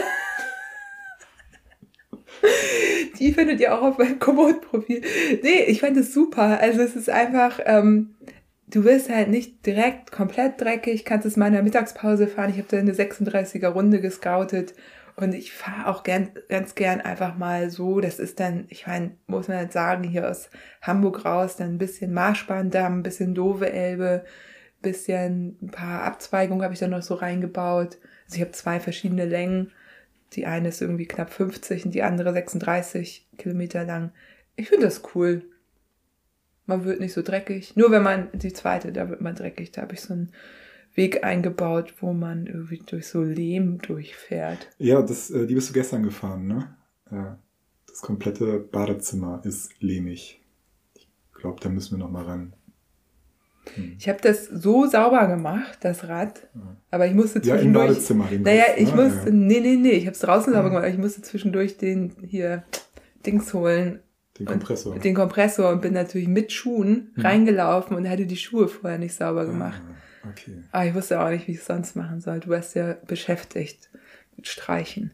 [SPEAKER 2] Die findet ihr auch auf meinem Komoot-Profil. Nee, ich fand es super. Also es ist einfach, ähm, du wirst halt nicht direkt komplett dreckig, kannst es mal in der Mittagspause fahren. Ich habe da eine sechsunddreißiger Runde gescoutet und ich fahre auch gern, ganz gern einfach mal so. Das ist dann, ich meine, muss man halt sagen, hier aus Hamburg raus, dann ein bisschen Marschbahndamm, ein bisschen Dove Elbe, ein bisschen, ein paar Abzweigungen habe ich da noch so reingebaut. Also ich habe zwei verschiedene Längen. Die eine ist irgendwie knapp fünfzig und die andere sechsunddreißig Kilometer lang. Ich finde das cool. Man wird nicht so dreckig. Nur wenn man, die zweite, da wird man dreckig. Da habe ich so einen Weg eingebaut, wo man irgendwie durch so Lehm durchfährt.
[SPEAKER 3] Ja, das, die bist du gestern gefahren, ne? Ja. Das komplette Badezimmer ist lehmig. Ich glaube, da müssen wir noch mal ran. Hm.
[SPEAKER 2] Ich habe das so sauber gemacht, das Rad, ja. Aber ich musste zwischendurch...
[SPEAKER 3] Ja, im Badezimmer.
[SPEAKER 2] Naja,
[SPEAKER 3] Rest,
[SPEAKER 2] ich
[SPEAKER 3] ne?
[SPEAKER 2] musste... Ja. Nee, nee, nee, ich habe es draußen sauber gemacht, aber ich musste zwischendurch den hier Dings holen.
[SPEAKER 3] Den Kompressor.
[SPEAKER 2] Den Kompressor und bin natürlich mit Schuhen hm. reingelaufen und hatte die Schuhe vorher nicht sauber gemacht.
[SPEAKER 3] Ah, okay.
[SPEAKER 2] Aber ich wusste auch nicht, wie ich es sonst machen soll. Du warst ja beschäftigt mit Streichen.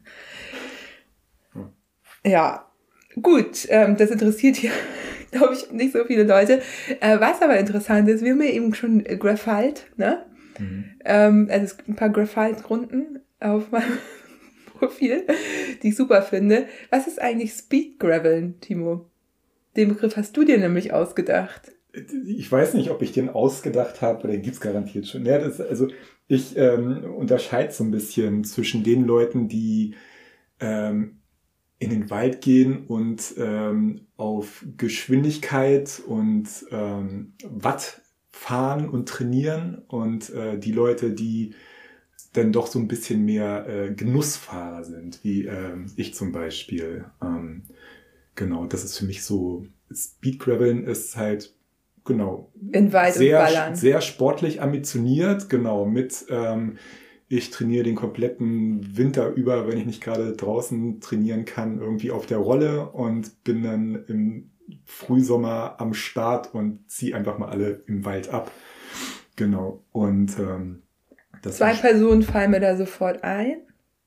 [SPEAKER 2] Hm. Ja, gut, ähm, das interessiert hier... glaube ich, nicht so viele Leute. Äh, was aber interessant ist, wir haben ja eben schon Graphite, ne? Mhm. Ähm, also es gibt ein paar Graphite-Runden auf meinem Profil, die ich super finde. Was ist eigentlich Speed Graveln, Timo? Den Begriff hast du dir nämlich ausgedacht.
[SPEAKER 3] Ich weiß nicht, ob ich den ausgedacht habe, den gibt's garantiert schon. Ja, das, also ich ähm, unterscheide so ein bisschen zwischen den Leuten, die ähm, in den Wald gehen und ähm, auf Geschwindigkeit und ähm, Watt fahren und trainieren und äh, die Leute, die dann doch so ein bisschen mehr äh, Genussfahrer sind, wie ähm, ich zum Beispiel. Ähm, genau, das ist für mich so, Speedgraveln ist halt, genau,
[SPEAKER 2] in Wald
[SPEAKER 3] sehr,
[SPEAKER 2] und Ballern.
[SPEAKER 3] sehr sportlich ambitioniert, genau, mit ähm, ich trainiere den kompletten Winter über, wenn ich nicht gerade draußen trainieren kann, irgendwie auf der Rolle und bin dann im Frühsommer am Start und ziehe einfach mal alle im Wald ab. Genau. Und ähm, das
[SPEAKER 2] zwei Personen fallen mir da sofort ein.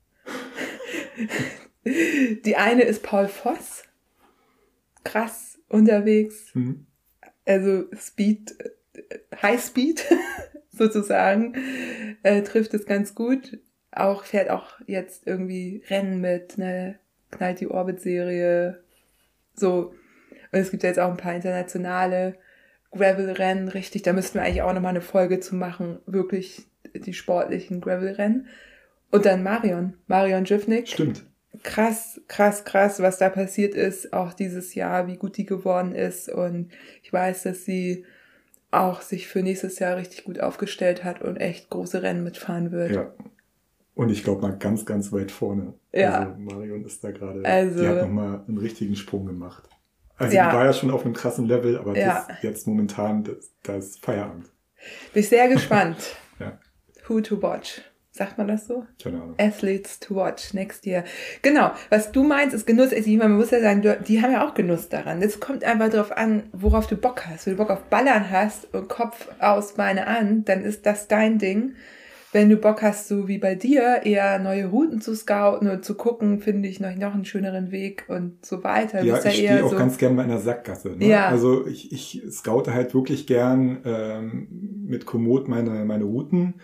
[SPEAKER 2] Die eine ist Paul Voss. Krass unterwegs. Mhm. Also Speed, High Speed. sozusagen, äh, trifft es ganz gut. Auch fährt auch jetzt irgendwie Rennen mit, ne, knallt die Orbit-Serie, so. Und es gibt ja jetzt auch ein paar internationale Gravel-Rennen, richtig, da müssten wir eigentlich auch nochmal eine Folge zu machen, wirklich die sportlichen Gravel-Rennen. Und dann Marion, Marion Jivnik.
[SPEAKER 3] Stimmt.
[SPEAKER 2] Krass, krass, krass, was da passiert ist, auch dieses Jahr, wie gut die geworden ist. Und ich weiß, dass sie auch sich für nächstes Jahr richtig gut aufgestellt hat und echt große Rennen mitfahren wird.
[SPEAKER 3] Ja. Und ich glaube mal ganz, ganz weit vorne.
[SPEAKER 2] Ja.
[SPEAKER 3] Also Marion ist da gerade,
[SPEAKER 2] also,
[SPEAKER 3] die hat nochmal einen richtigen Sprung gemacht. Also
[SPEAKER 2] ja.
[SPEAKER 3] die war ja schon auf einem krassen Level, aber
[SPEAKER 2] ja.
[SPEAKER 3] das jetzt momentan, das, das ist Feierabend.
[SPEAKER 2] Bin ich sehr gespannt.
[SPEAKER 3] Ja.
[SPEAKER 2] Who to watch. Sagt man das so?
[SPEAKER 3] Keine Ahnung.
[SPEAKER 2] Athletes to watch next year. Genau, was du meinst, ist Genuss. Ich meine, man muss ja sagen, die haben ja auch Genuss daran. Es kommt einfach darauf an, worauf du Bock hast. Wenn du Bock auf Ballern hast und Kopf aus, Beine an, dann ist das dein Ding. Wenn du Bock hast, so wie bei dir, eher neue Routen zu scouten und zu gucken, finde ich noch, noch einen schöneren Weg und so weiter.
[SPEAKER 3] Ja,
[SPEAKER 2] ja
[SPEAKER 3] ich stehe auch so ganz gern mal in der Sackgasse. Ne?
[SPEAKER 2] Ja.
[SPEAKER 3] Also ich, ich scoute halt wirklich gern ähm, mit Komoot meine, meine Routen.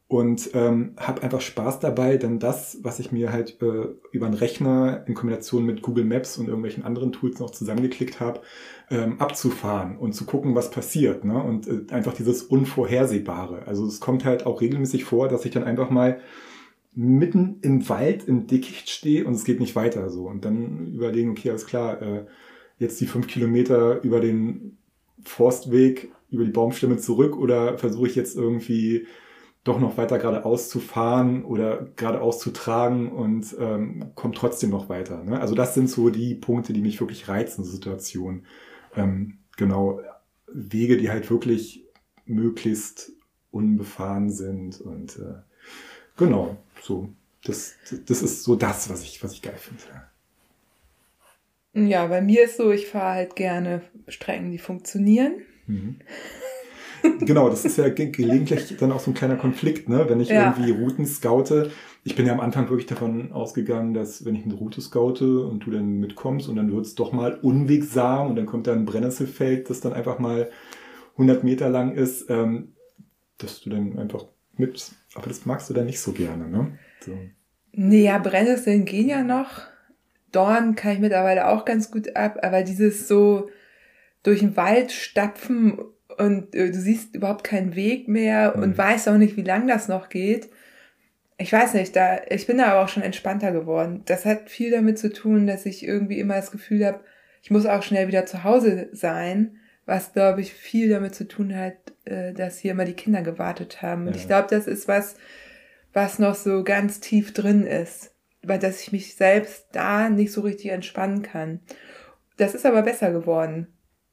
[SPEAKER 3] und ähm, habe einfach Spaß dabei, dann das, was ich mir halt äh, über einen Rechner in Kombination mit Google Maps und irgendwelchen anderen Tools noch zusammengeklickt habe, ähm, abzufahren und zu gucken, was passiert. Ne? Und äh, einfach dieses Unvorhersehbare. Also es kommt halt auch regelmäßig vor, dass ich dann einfach mal mitten im Wald, im Dickicht stehe und es geht nicht weiter so. Und dann überlegen, okay, alles klar, äh, jetzt die fünf Kilometer über den Forstweg, über die Baumstämme zurück oder versuche ich jetzt irgendwie doch noch weiter geradeaus zu fahren oder geradeaus zu tragen und ähm, komme trotzdem noch weiter. Ne? Also das sind so die Punkte, die mich wirklich reizen, Situationen. Ähm, genau, Wege, die halt wirklich möglichst unbefahren sind und äh, genau, so. Das, das ist so das, was ich, was ich geil finde.
[SPEAKER 2] Ja, bei mir ist so, ich fahre halt gerne Strecken, die funktionieren.
[SPEAKER 3] Mhm. Genau, das ist ja ge- gelegentlich dann auch so ein kleiner Konflikt, ne? Wenn ich
[SPEAKER 2] Ja.
[SPEAKER 3] irgendwie Routen scoute. Ich bin ja am Anfang wirklich davon ausgegangen, dass wenn ich eine Route scoute und du dann mitkommst und dann wird es doch mal unwegsam und dann kommt da ein Brennnesselfeld, das dann einfach mal hundert Meter lang ist, ähm, dass du dann einfach mit, aber das magst du dann nicht so gerne, ne? So.
[SPEAKER 2] Nee, ja, Brennnesseln gehen ja noch. Dorn kann ich mittlerweile auch ganz gut ab, aber dieses so durch den Wald stapfen und äh, du siehst überhaupt keinen Weg mehr und
[SPEAKER 3] Mhm.
[SPEAKER 2] weißt auch nicht, wie lang das noch geht. Ich weiß nicht, da ich bin da aber auch schon entspannter geworden. Das hat viel damit zu tun, dass ich irgendwie immer das Gefühl habe, ich muss auch schnell wieder zu Hause sein, was, glaube ich, viel damit zu tun hat, äh, dass hier immer die Kinder gewartet haben. Und
[SPEAKER 3] Ja.
[SPEAKER 2] ich glaube, das ist was, was noch so ganz tief drin ist, weil dass ich mich selbst da nicht so richtig entspannen kann. Das ist aber besser geworden.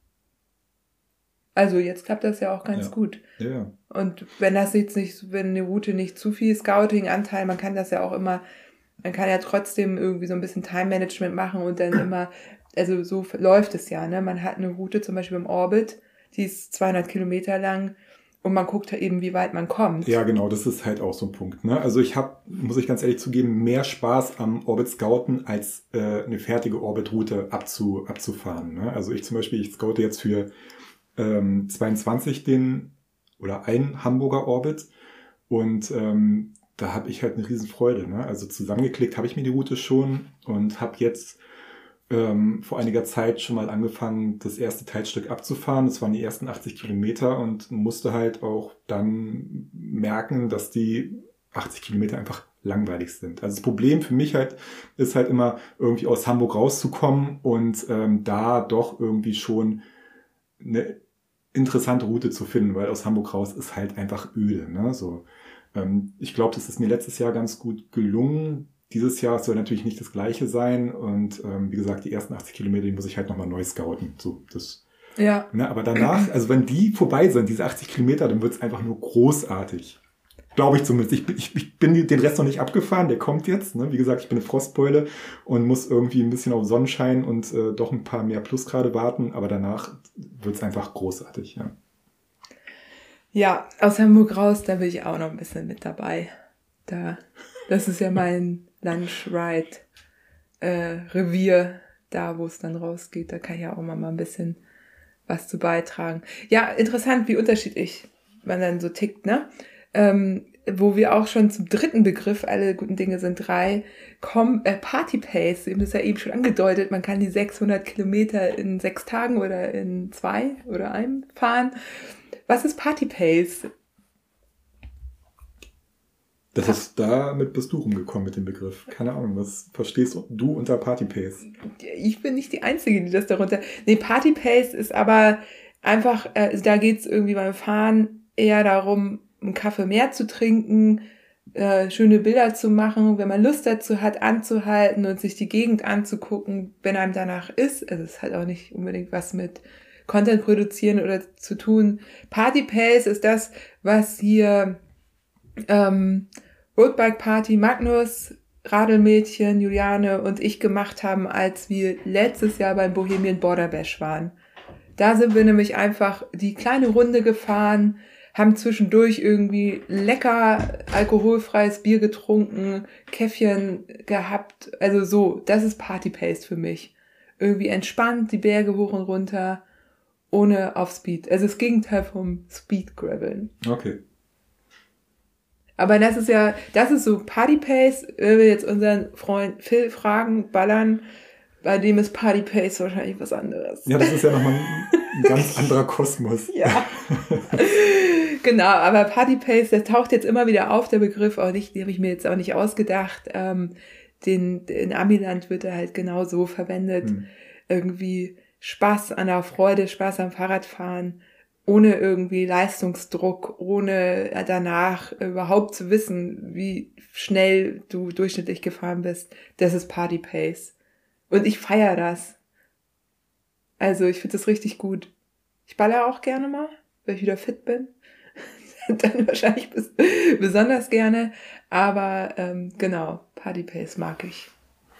[SPEAKER 2] Also jetzt klappt das ja auch ganz
[SPEAKER 3] Ja.
[SPEAKER 2] gut.
[SPEAKER 3] Ja, ja.
[SPEAKER 2] Und wenn das jetzt nicht, wenn eine Route nicht zu viel Scouting-Anteil, man kann das ja auch immer, man kann ja trotzdem irgendwie so ein bisschen Time-Management machen und dann immer, also so läuft es ja, ne? Man hat eine Route zum Beispiel im Orbit, die ist zweihundert Kilometer lang und man guckt halt eben, wie weit man kommt.
[SPEAKER 3] Ja, genau, das ist halt auch so ein Punkt. Ne? Also ich habe, muss ich ganz ehrlich zugeben, mehr Spaß am Orbit-Scouten, als äh, eine fertige Orbit-Route abzu, abzufahren. Ne? Also ich zum Beispiel, ich scoute jetzt für ähm, zweiundzwanzig den oder ein Hamburger Orbit und ähm, da habe ich halt eine riesen Freude. Ne? Also zusammengeklickt habe ich mir die Route schon und habe jetzt ähm, vor einiger Zeit schon mal angefangen, das erste Teilstück abzufahren. Das waren die ersten achtzig Kilometer und musste halt auch dann merken, dass die achtzig Kilometer einfach langweilig sind. Also das Problem für mich halt ist halt immer irgendwie aus Hamburg rauszukommen und ähm, da doch irgendwie schon eine interessante Route zu finden, weil aus Hamburg raus ist halt einfach öde. Ne? So, ähm, ich glaube, das ist mir letztes Jahr ganz gut gelungen. Dieses Jahr soll natürlich nicht das Gleiche sein und ähm, wie gesagt, die ersten achtzig Kilometer, die muss ich halt nochmal neu scouten. So, das,
[SPEAKER 2] Ja.
[SPEAKER 3] ne? Aber danach, also wenn die vorbei sind, diese achtzig Kilometer, dann wird es einfach nur großartig. Glaube ich zumindest. Ich, bin- ich, ich bin den Rest noch nicht abgefahren, der kommt jetzt. Ne? Wie gesagt, ich bin eine Frostbeule und muss irgendwie ein bisschen auf Sonnenschein und äh, doch ein paar mehr Plusgrade warten, aber danach wird es einfach großartig. Ja.
[SPEAKER 2] Ja, aus Hamburg raus, da bin ich auch noch ein bisschen mit dabei. Da, das ist ja mein Lunch-Ride-Revier, da wo es dann rausgeht. Da kann ich ja auch mal mal ein bisschen was zu beitragen. Ja, interessant, wie unterschiedlich man dann so tickt, ne? Ähm, wo wir auch schon zum dritten Begriff, alle guten Dinge sind drei, kommen, äh, Party Pace, wir haben das ja eben schon angedeutet, man kann die sechshundert Kilometer in sechs Tagen oder in zwei oder einem fahren. Was ist Party Pace?
[SPEAKER 3] Das ist, damit bist du rumgekommen mit dem Begriff. Keine Ahnung, was verstehst du unter Party Pace?
[SPEAKER 2] Ich bin nicht die Einzige, die das darunter... Nee, Party Pace ist aber einfach, äh, da geht's irgendwie beim Fahren eher darum, einen Kaffee mehr zu trinken, äh, schöne Bilder zu machen, wenn man Lust dazu hat, anzuhalten und sich die Gegend anzugucken, wenn einem danach ist. Also es hat auch nicht unbedingt was mit Content produzieren oder zu tun. Party Pace ist das, was hier ähm, Roadbike Party Magnus, Radelmädchen, Juliane und ich gemacht haben, als wir letztes Jahr beim Bohemian Border Bash waren. Da sind wir nämlich einfach die kleine Runde gefahren, haben zwischendurch irgendwie lecker alkoholfreies Bier getrunken, Käffchen gehabt. Also so, das ist Party Pace für mich. Irgendwie entspannt, die Berge hoch und runter, ohne auf Speed. Also das Gegenteil vom Speed Graveln.
[SPEAKER 3] Okay.
[SPEAKER 2] Aber das ist ja, das ist so Party-Pace, wenn wir jetzt unseren Freund Phil fragen, ballern, bei dem ist Party-Pace wahrscheinlich was anderes.
[SPEAKER 3] Ja, das ist ja nochmal ein, ein ganz anderer Kosmos.
[SPEAKER 2] Ja. Genau, aber Party-Pace, der taucht jetzt immer wieder auf, der Begriff, auch nicht, den habe ich mir jetzt auch nicht ausgedacht. Ähm, den, in Amiland wird er halt genau so verwendet. Hm. Irgendwie Spaß an der Freude, Spaß am Fahrradfahren, ohne irgendwie Leistungsdruck, ohne danach überhaupt zu wissen, wie schnell du durchschnittlich gefahren bist. Das ist Party Pace. Und ich feiere das. Also ich finde das richtig gut. Ich baller auch gerne mal, weil ich wieder fit bin. Dann wahrscheinlich bis, besonders gerne. Aber ähm, genau, Party Pace mag ich.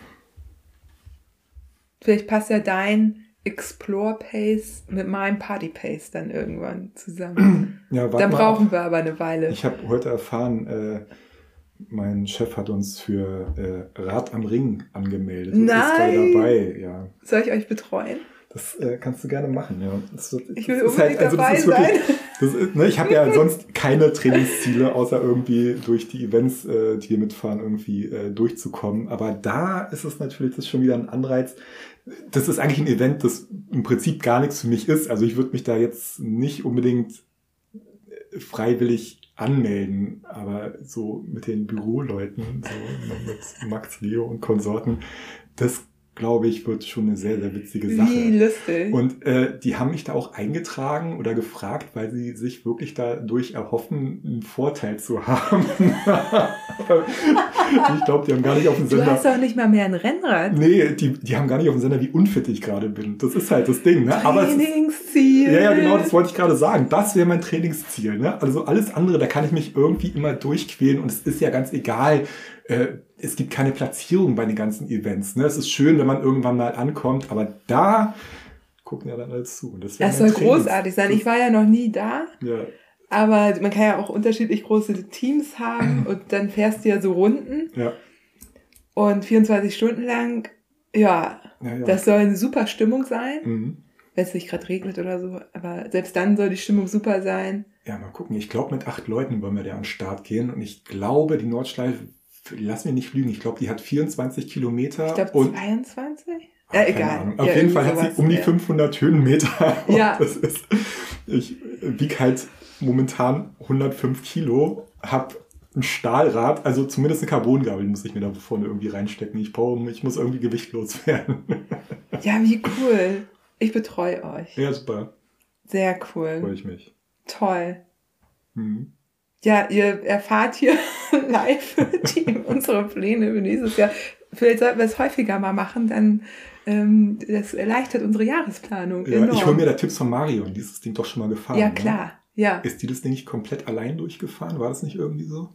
[SPEAKER 2] Vielleicht passt ja dein Explore Pace mit meinem Party Pace dann irgendwann zusammen. Ja, dann brauchen mal. wir aber eine Weile.
[SPEAKER 3] Ich habe heute erfahren, äh, mein Chef hat uns für äh, Rad am Ring angemeldet.
[SPEAKER 2] Nein! Ist gerade
[SPEAKER 3] dabei, ja.
[SPEAKER 2] Soll ich euch betreuen?
[SPEAKER 3] Das äh, kannst du gerne machen, ja. Das, das,
[SPEAKER 2] ich will unbedingt halt, also dabei das ist wirklich, sein.
[SPEAKER 3] Das ist, ne, ich habe ja sonst keine Trainingsziele, außer irgendwie durch die Events, äh, die wir mitfahren, irgendwie äh, durchzukommen. Aber da ist es natürlich, das ist schon wieder ein Anreiz. Das ist eigentlich ein Event, das im Prinzip gar nichts für mich ist. Also ich würde mich da jetzt nicht unbedingt freiwillig anmelden, aber so mit den Büroleuten, so mit Max, Leo und Konsorten, das glaube ich, wird schon eine sehr, sehr witzige Sache.
[SPEAKER 2] Wie lustig.
[SPEAKER 3] Und äh, die haben mich da auch eingetragen oder gefragt, weil sie sich wirklich dadurch erhoffen, einen Vorteil zu haben. Ich glaube, die haben gar nicht auf dem Sender...
[SPEAKER 2] Du hast doch nicht mal mehr ein Rennrad.
[SPEAKER 3] Nee, die, die haben gar nicht auf dem Sender, wie unfit ich gerade bin. Das ist halt das Ding. Ne?
[SPEAKER 2] Trainingsziel.
[SPEAKER 3] Aber ist, ja, ja, genau, das wollte ich gerade sagen. Das wäre mein Trainingsziel. Ne? Also alles andere, da kann ich mich irgendwie immer durchquälen und es ist ja ganz egal, äh, es gibt keine Platzierung bei den ganzen Events. Ne? Es ist schön, wenn man irgendwann mal ankommt, aber da gucken ja dann alles zu. Und das
[SPEAKER 2] das soll großartig sein. Ich war ja noch nie da,
[SPEAKER 3] ja.
[SPEAKER 2] aber man kann ja auch unterschiedlich große Teams haben und dann fährst du ja so Runden.
[SPEAKER 3] Ja.
[SPEAKER 2] Und vierundzwanzig Stunden lang, ja, ja, ja. Das soll eine super Stimmung sein.
[SPEAKER 3] Mhm.
[SPEAKER 2] Wenn es nicht gerade regnet oder so, aber selbst dann soll die Stimmung super sein.
[SPEAKER 3] Ja, mal gucken. Ich glaube, mit acht Leuten wollen wir da an den Start gehen und ich glaube, die Nordschleife, lass mich nicht lügen, ich glaube, die hat vierundzwanzig Kilometer.
[SPEAKER 2] Ich glaube
[SPEAKER 3] und
[SPEAKER 2] zweiundzwanzig? Ja, egal.
[SPEAKER 3] Auf
[SPEAKER 2] ja,
[SPEAKER 3] jeden Fall hat
[SPEAKER 2] sowas,
[SPEAKER 3] sie um die
[SPEAKER 2] ja.
[SPEAKER 3] fünfhundert Höhenmeter.
[SPEAKER 2] Ja.
[SPEAKER 3] Das ist, ich wiege halt momentan hundertfünf Kilo, habe ein Stahlrad, also zumindest eine Carbongabel muss ich mir da vorne irgendwie reinstecken. Ich brauche, ich muss irgendwie gewichtlos werden.
[SPEAKER 2] Ja, wie cool. Ich betreue euch.
[SPEAKER 3] Ja, super.
[SPEAKER 2] Sehr cool.
[SPEAKER 3] Freue ich mich.
[SPEAKER 2] Toll.
[SPEAKER 3] Mhm.
[SPEAKER 2] Ja, ihr erfahrt hier live die, unsere Pläne für dieses Jahr. Vielleicht sollten wir es häufiger mal machen, dann ähm, das erleichtert unsere Jahresplanung.
[SPEAKER 3] Ja, enorm. Ich hole mir da Tipps von Marion, die ist das Ding doch schon mal gefahren.
[SPEAKER 2] Ja, klar. Ne? Ja.
[SPEAKER 3] Ist die das Ding nicht komplett allein durchgefahren? War das nicht irgendwie so?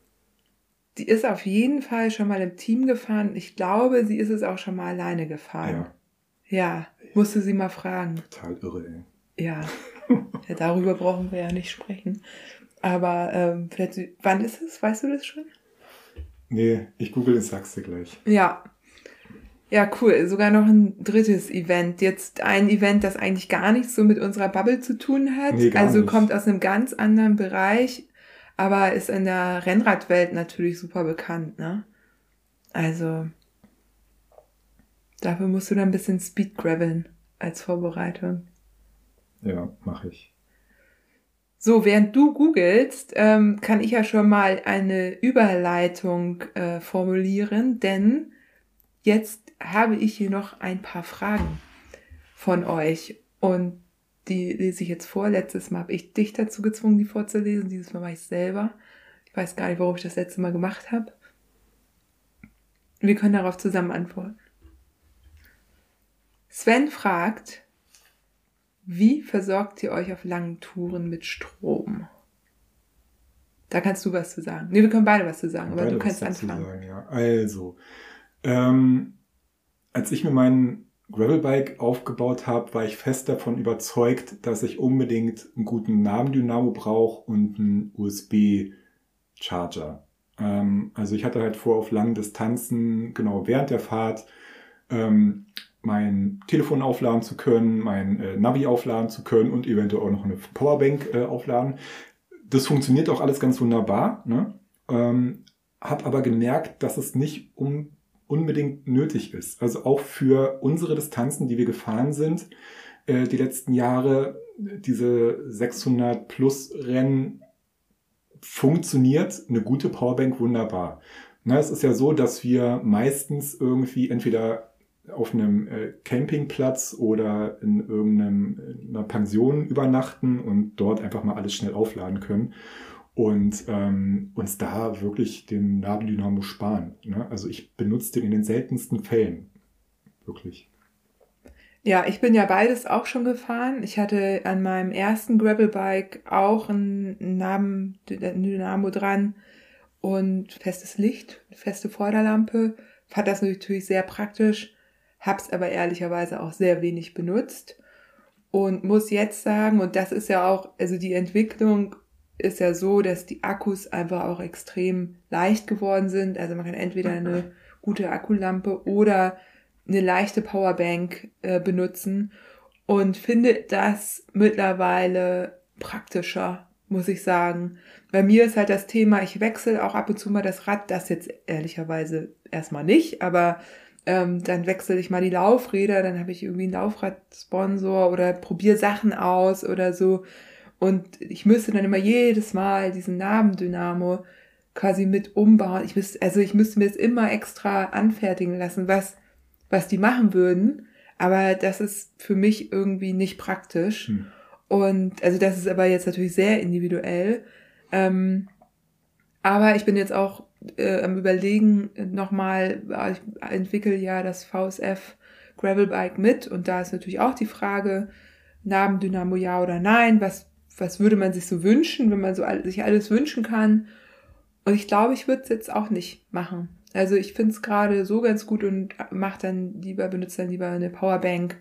[SPEAKER 2] Die ist auf jeden Fall schon mal im Team gefahren. Ich glaube, sie ist es auch schon mal alleine gefahren.
[SPEAKER 3] Ja.
[SPEAKER 2] Ja, musste sie mal fragen.
[SPEAKER 3] Total irre, ey.
[SPEAKER 2] Ja. Ja, darüber brauchen wir ja nicht sprechen. Aber ähm, vielleicht, wann ist es? Weißt du das schon?
[SPEAKER 3] Nee, ich google und sag's dir gleich.
[SPEAKER 2] Ja. Ja, cool. Sogar noch ein drittes Event. Jetzt ein Event, das eigentlich gar nichts so mit unserer Bubble zu tun hat.
[SPEAKER 3] Nee, gar
[SPEAKER 2] also
[SPEAKER 3] nicht.
[SPEAKER 2] Kommt aus einem ganz anderen Bereich, aber ist in der Rennradwelt natürlich super bekannt, ne? Also dafür musst du dann ein bisschen Speed graveln als Vorbereitung.
[SPEAKER 3] Ja, mache ich.
[SPEAKER 2] So, während du googelst, ähm, kann ich ja schon mal eine Überleitung äh, formulieren, denn jetzt habe ich hier noch ein paar Fragen von euch und die lese ich jetzt vor. Letztes Mal habe ich dich dazu gezwungen, die vorzulesen, dieses Mal mache ich es selber. Ich weiß gar nicht, warum ich das letzte Mal gemacht habe. Wir können darauf zusammen antworten. Sven fragt: Wie versorgt ihr euch auf langen Touren mit Strom? Da kannst du was zu sagen. Nee, wir können beide was zu sagen, aber du kannst anfangen.
[SPEAKER 3] Sagen, ja. Also, ähm, als ich mir meinen Gravelbike aufgebaut habe, war ich fest davon überzeugt, dass ich unbedingt einen guten Nabendynamo brauche und einen U S B-Charger. Ähm, also ich hatte halt vor, auf langen Distanzen, genau während der Fahrt, ähm, mein Telefon aufladen zu können, mein äh, Navi aufladen zu können und eventuell auch noch eine Powerbank äh, aufladen. Das funktioniert auch alles ganz wunderbar, ne? ähm, habe aber gemerkt, dass es nicht um, unbedingt nötig ist. Also auch für unsere Distanzen, die wir gefahren sind, äh, die letzten Jahre, diese sechshundert plus Rennen, funktioniert eine gute Powerbank wunderbar. Na, es ist ja so, dass wir meistens irgendwie entweder auf einem äh, Campingplatz oder in irgendeiner Pension übernachten und dort einfach mal alles schnell aufladen können und ähm, uns da wirklich den Nabendynamo sparen. Ne? Also ich benutze den in den seltensten Fällen. Wirklich.
[SPEAKER 2] Ja, ich bin ja beides auch schon gefahren. Ich hatte an meinem ersten Gravelbike auch einen Nabendynamo dran und festes Licht, feste Vorderlampe. Fand das natürlich sehr praktisch, hab's aber ehrlicherweise auch sehr wenig benutzt und muss jetzt sagen, und das ist ja auch, also die Entwicklung ist ja so, dass die Akkus einfach auch extrem leicht geworden sind. Also man kann entweder eine gute Akkulampe oder eine leichte Powerbank äh, benutzen und finde das mittlerweile praktischer, muss ich sagen. Bei mir ist halt das Thema, ich wechsle auch ab und zu mal das Rad, das jetzt ehrlicherweise erstmal nicht, aber ähm, dann wechsle ich mal die Laufräder, dann habe ich irgendwie einen Laufradsponsor oder probiere Sachen aus oder so und ich müsste dann immer jedes Mal diesen Nabendynamo quasi mit umbauen. Ich müsste, also ich müsste mir das immer extra anfertigen lassen, was was die machen würden, aber das ist für mich irgendwie nicht praktisch. Hm. Und also das ist aber jetzt natürlich sehr individuell. Ähm, aber ich bin jetzt auch äh, am Überlegen nochmal, ich entwickle ja das V S F Gravelbike mit und da ist natürlich auch die Frage, Nabendynamo ja oder nein, was, was würde man sich so wünschen, wenn man so all, sich alles wünschen kann. Und ich glaube, ich würde es jetzt auch nicht machen. Also ich finde es gerade so ganz gut und mach dann lieber, benutze dann lieber eine Powerbank.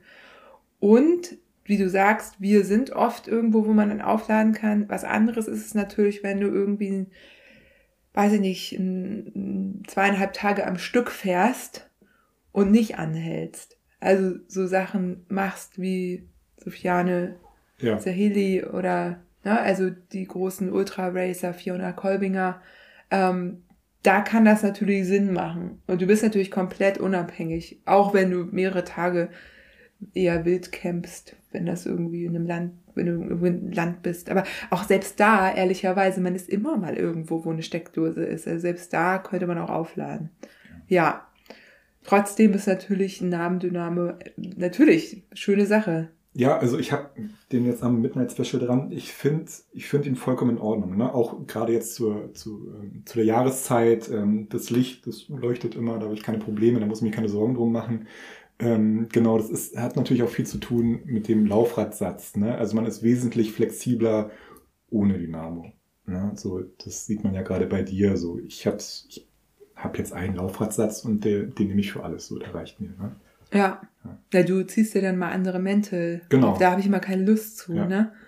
[SPEAKER 2] Und wie du sagst, wir sind oft irgendwo, wo man dann aufladen kann. Was anderes ist es natürlich, wenn du irgendwie, weiß ich nicht, ein, zweieinhalb Tage am Stück fährst und nicht anhältst. Also so Sachen machst wie Sofiane ja. Zahili oder ne, also die großen Ultra-Racer, Fiona Kolbinger, ähm, da kann das natürlich Sinn machen. Und du bist natürlich komplett unabhängig, auch wenn du mehrere Tage eher wild campst, wenn das irgendwie in einem Land, wenn du irgendwo in einem Land bist. Aber auch selbst da, ehrlicherweise, man ist immer mal irgendwo, wo eine Steckdose ist. Also selbst da könnte man auch aufladen. Ja. Trotzdem ist natürlich ein Nabendynamo, natürlich, schöne Sache.
[SPEAKER 3] Ja, also ich habe den jetzt am Midnight Special dran. Ich finde ich find ihn vollkommen in Ordnung. Ne? Auch gerade jetzt zur, zu, ähm, zu der Jahreszeit. Ähm, das Licht, das leuchtet immer, da habe ich keine Probleme, da muss ich mir keine Sorgen drum machen. Ähm, genau, das ist, hat natürlich auch viel zu tun mit dem Laufradsatz. Ne? Also man ist wesentlich flexibler ohne Dynamo. Ne? So, das sieht man ja gerade bei dir. So, ich habe ich hab jetzt einen Laufradsatz und der, den nehme ich für alles. So, der reicht mir. Ne?
[SPEAKER 2] Ja. ja, ja, du ziehst dir dann mal andere Mäntel.
[SPEAKER 3] Genau.
[SPEAKER 2] Da habe ich immer keine Lust zu,
[SPEAKER 3] ja.
[SPEAKER 2] ne?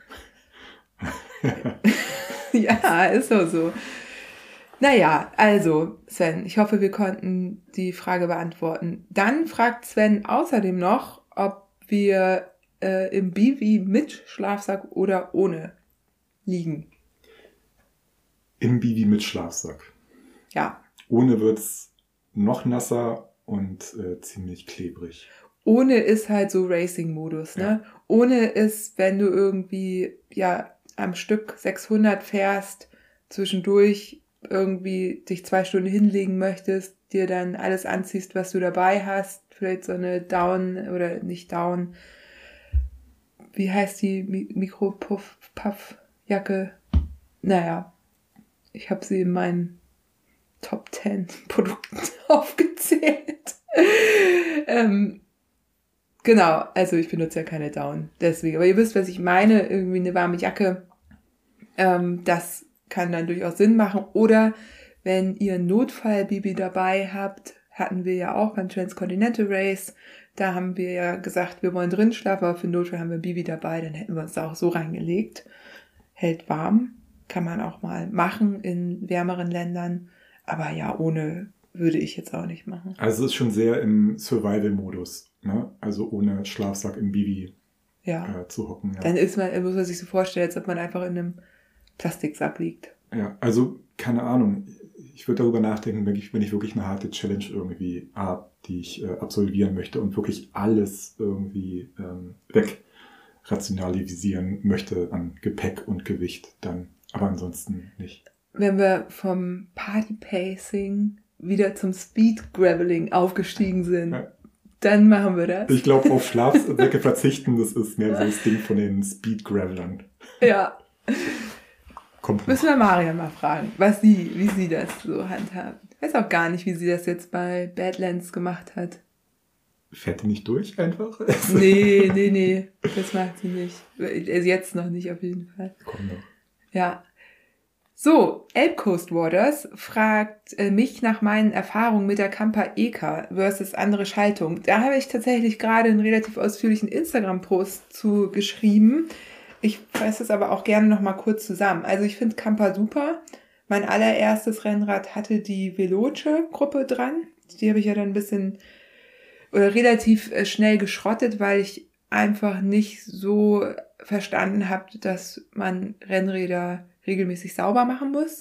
[SPEAKER 2] Ja, ist auch so. Naja, also Sven, ich hoffe, wir konnten die Frage beantworten. Dann fragt Sven außerdem noch, ob wir äh, im Bivi mit Schlafsack oder ohne liegen.
[SPEAKER 3] Im Bivi mit Schlafsack.
[SPEAKER 2] Ja.
[SPEAKER 3] Ohne wird's noch nasser und äh, ziemlich klebrig.
[SPEAKER 2] Ohne ist halt so Racing-Modus, ne? Ja. Ohne ist, wenn du irgendwie ja am Stück sechshundert fährst, zwischendurch irgendwie dich zwei Stunden hinlegen möchtest, dir dann alles anziehst, was du dabei hast, vielleicht so eine Down oder nicht Down, wie heißt die Mi- Mikro-Puff-Puff-Jacke? Naja, ich habe sie in meinen Top zehn Produkten aufgezählt. ähm, genau, also ich benutze ja keine Down, deswegen. Aber ihr wisst, was ich meine, irgendwie eine warme Jacke, ähm, das kann dann durchaus Sinn machen. Oder wenn ihr ein Notfall-Bibi dabei habt, hatten wir ja auch beim Transcontinental Race, da haben wir ja gesagt, wir wollen drin schlafen, aber für den Notfall haben wir ein Bibi dabei, dann hätten wir uns da auch so reingelegt. Hält warm, kann man auch mal machen in wärmeren Ländern. Aber ja, ohne würde ich jetzt auch nicht machen.
[SPEAKER 3] Also es ist schon sehr im Survival-Modus, ne? Also ohne Schlafsack im Bivi
[SPEAKER 2] ja.
[SPEAKER 3] äh, zu hocken. Ja.
[SPEAKER 2] Dann ist man, muss man sich so vorstellen, als ob man einfach in einem Plastiksack liegt.
[SPEAKER 3] Ja, also keine Ahnung. ich würde darüber nachdenken, wenn ich, wenn ich wirklich eine harte Challenge irgendwie habe, die ich äh, absolvieren möchte und wirklich alles irgendwie ähm, wegrationalisieren möchte an Gepäck und Gewicht, dann, aber ansonsten nicht.
[SPEAKER 2] Wenn wir vom Party-Pacing wieder zum Speed-Graveling aufgestiegen sind, ja. Dann machen wir das.
[SPEAKER 3] Ich glaube, auf Schlafsäcke verzichten, das ist mehr so das Ding von den Speed-Gravelern.
[SPEAKER 2] Ja.
[SPEAKER 3] Kommt
[SPEAKER 2] Müssen wir Marian mal fragen, was sie, wie sie das so handhabt. Ich weiß auch gar nicht, wie sie das jetzt bei Badlands gemacht hat.
[SPEAKER 3] Fährt die nicht durch einfach?
[SPEAKER 2] Nee, nee, nee, das macht sie nicht. Also jetzt noch nicht auf jeden Fall.
[SPEAKER 3] Komm noch.
[SPEAKER 2] Ja. So, Elb Coast Waters fragt äh, mich nach meinen Erfahrungen mit der Camper E K versus andere Schaltung. Da habe ich tatsächlich gerade einen relativ ausführlichen Instagram-Post zu geschrieben. Ich fasse es aber auch gerne noch mal kurz zusammen. Also ich finde Camper super. Mein allererstes Rennrad hatte die Veloce-Gruppe dran. Die habe ich ja dann ein bisschen oder relativ schnell geschrottet, weil ich einfach nicht so verstanden habe, dass man Rennräder regelmäßig sauber machen muss.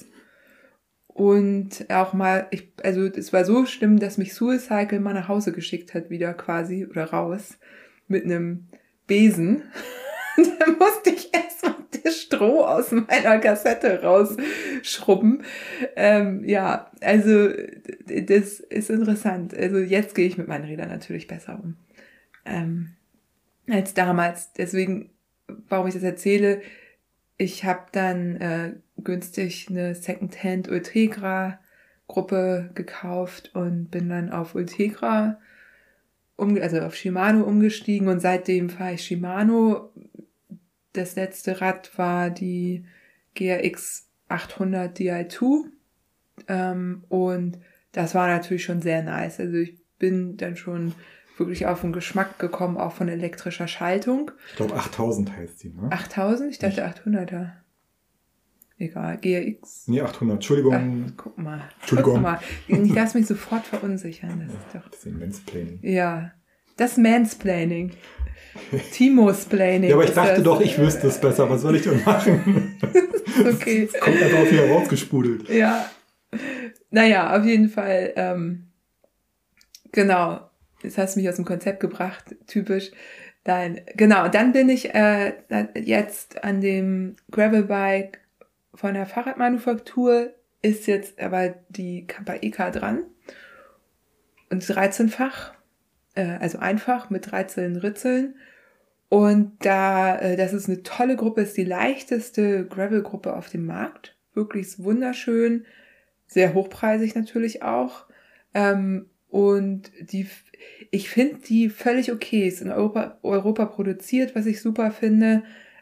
[SPEAKER 2] Und auch mal, ich, also es war so schlimm, dass mich Suicycle mal nach Hause geschickt hat, wieder quasi, oder raus, mit einem Besen. Da musste ich erstmal das Stroh aus meiner Kassette rausschrubben. Ähm, ja, also das ist interessant. Also jetzt gehe ich mit meinen Rädern natürlich besser um ähm, als damals. Deswegen, warum ich das erzähle, ich habe dann äh, günstig eine Secondhand Ultegra Gruppe gekauft und bin dann auf Ultegra, um, also auf Shimano umgestiegen und seitdem fahre ich Shimano. Das letzte Rad war die G R X achthundert D I zwei ähm, und das war natürlich schon sehr nice. Also ich bin dann schon wirklich auf den Geschmack gekommen, auch von elektrischer Schaltung.
[SPEAKER 3] Ich glaube achttausend heißt die, ne?
[SPEAKER 2] achttausend? Ich dachte achthunderter. Egal, G R X.
[SPEAKER 3] Nee, achthundert, Entschuldigung.
[SPEAKER 2] Ach, guck mal.
[SPEAKER 3] Entschuldigung.
[SPEAKER 2] Guck mal. Ich lass mich sofort verunsichern. Das ist doch...
[SPEAKER 3] Das ist ein Mansplaining.
[SPEAKER 2] Ja, das Mansplaining. Timo-Splaining.
[SPEAKER 3] Ja, aber ich dachte das, doch, ich wüsste es besser. Was soll ich denn machen?
[SPEAKER 2] Okay.
[SPEAKER 3] Das kommt einfach wieder rausgespudelt.
[SPEAKER 2] Ja. Naja, auf jeden Fall. Ähm, genau. Jetzt hast du mich aus dem Konzept gebracht. Typisch. Nein. Genau. Dann bin ich äh, jetzt an dem Gravelbike von der Fahrradmanufaktur. Ist jetzt aber die Camper E K dran. Und dreizehnfach. Also einfach mit dreizehn Ritzeln. Und da, das ist eine tolle Gruppe, ist die leichteste Gravel-Gruppe auf dem Markt. Wirklich wunderschön, sehr hochpreisig natürlich auch. Und die, ich finde die völlig okay. Ist in Europa, Europa produziert, was ich super finde.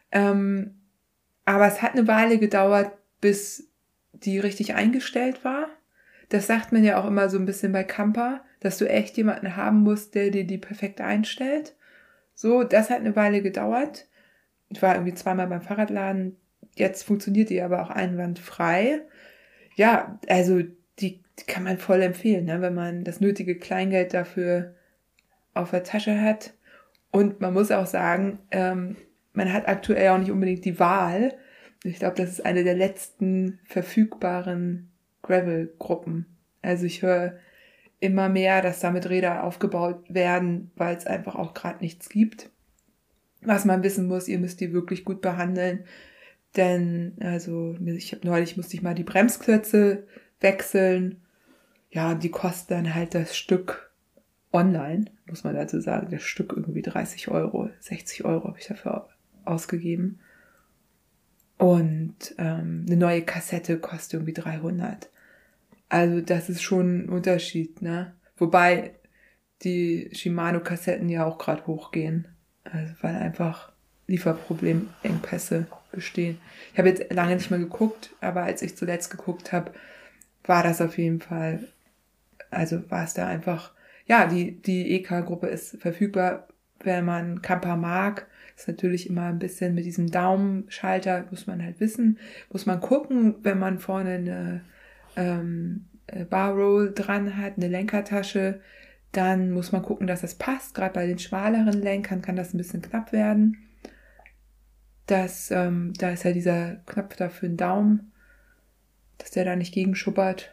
[SPEAKER 2] Aber es hat eine Weile gedauert, bis die richtig eingestellt war. Das sagt man ja auch immer so ein bisschen bei Camper, dass du echt jemanden haben musst, der dir die perfekt einstellt. So, das hat eine Weile gedauert. Ich war irgendwie zweimal beim Fahrradladen. Jetzt funktioniert die aber auch einwandfrei. Ja, also die, die kann man voll empfehlen, ne, wenn man das nötige Kleingeld dafür auf der Tasche hat. Und man muss auch sagen, ähm, man hat aktuell auch nicht unbedingt die Wahl. Ich glaube, das ist eine der letzten verfügbaren Gravel-Gruppen. Also ich höre immer mehr, dass damit Räder aufgebaut werden, weil es einfach auch gerade nichts gibt. Was man wissen muss, ihr müsst die wirklich gut behandeln, denn also ich habe neulich musste ich mal die Bremsklötze wechseln. Ja, die kosten dann halt das Stück online, muss man dazu sagen, das Stück irgendwie dreißig Euro, sechzig Euro habe ich dafür ausgegeben. Und ähm, eine neue Kassette kostet irgendwie dreihundert. Also das ist schon ein Unterschied, ne? Wobei die Shimano-Kassetten ja auch gerade hochgehen. Also weil einfach Lieferproblemengpässe bestehen. Ich habe jetzt lange nicht mehr geguckt, aber als ich zuletzt geguckt habe, war das auf jeden Fall, also war es da einfach, ja, die, die E K-Gruppe ist verfügbar, wenn man Camper mag. Ist natürlich immer ein bisschen mit diesem Daumenschalter, muss man halt wissen, muss man gucken, wenn man vorne eine ähm, Barroll dran hat, eine Lenkertasche, dann muss man gucken, dass das passt. Gerade bei den schmaleren Lenkern kann das ein bisschen knapp werden. Das, ähm, da ist ja dieser Knopf da für den Daumen, dass der da nicht gegenschuppert.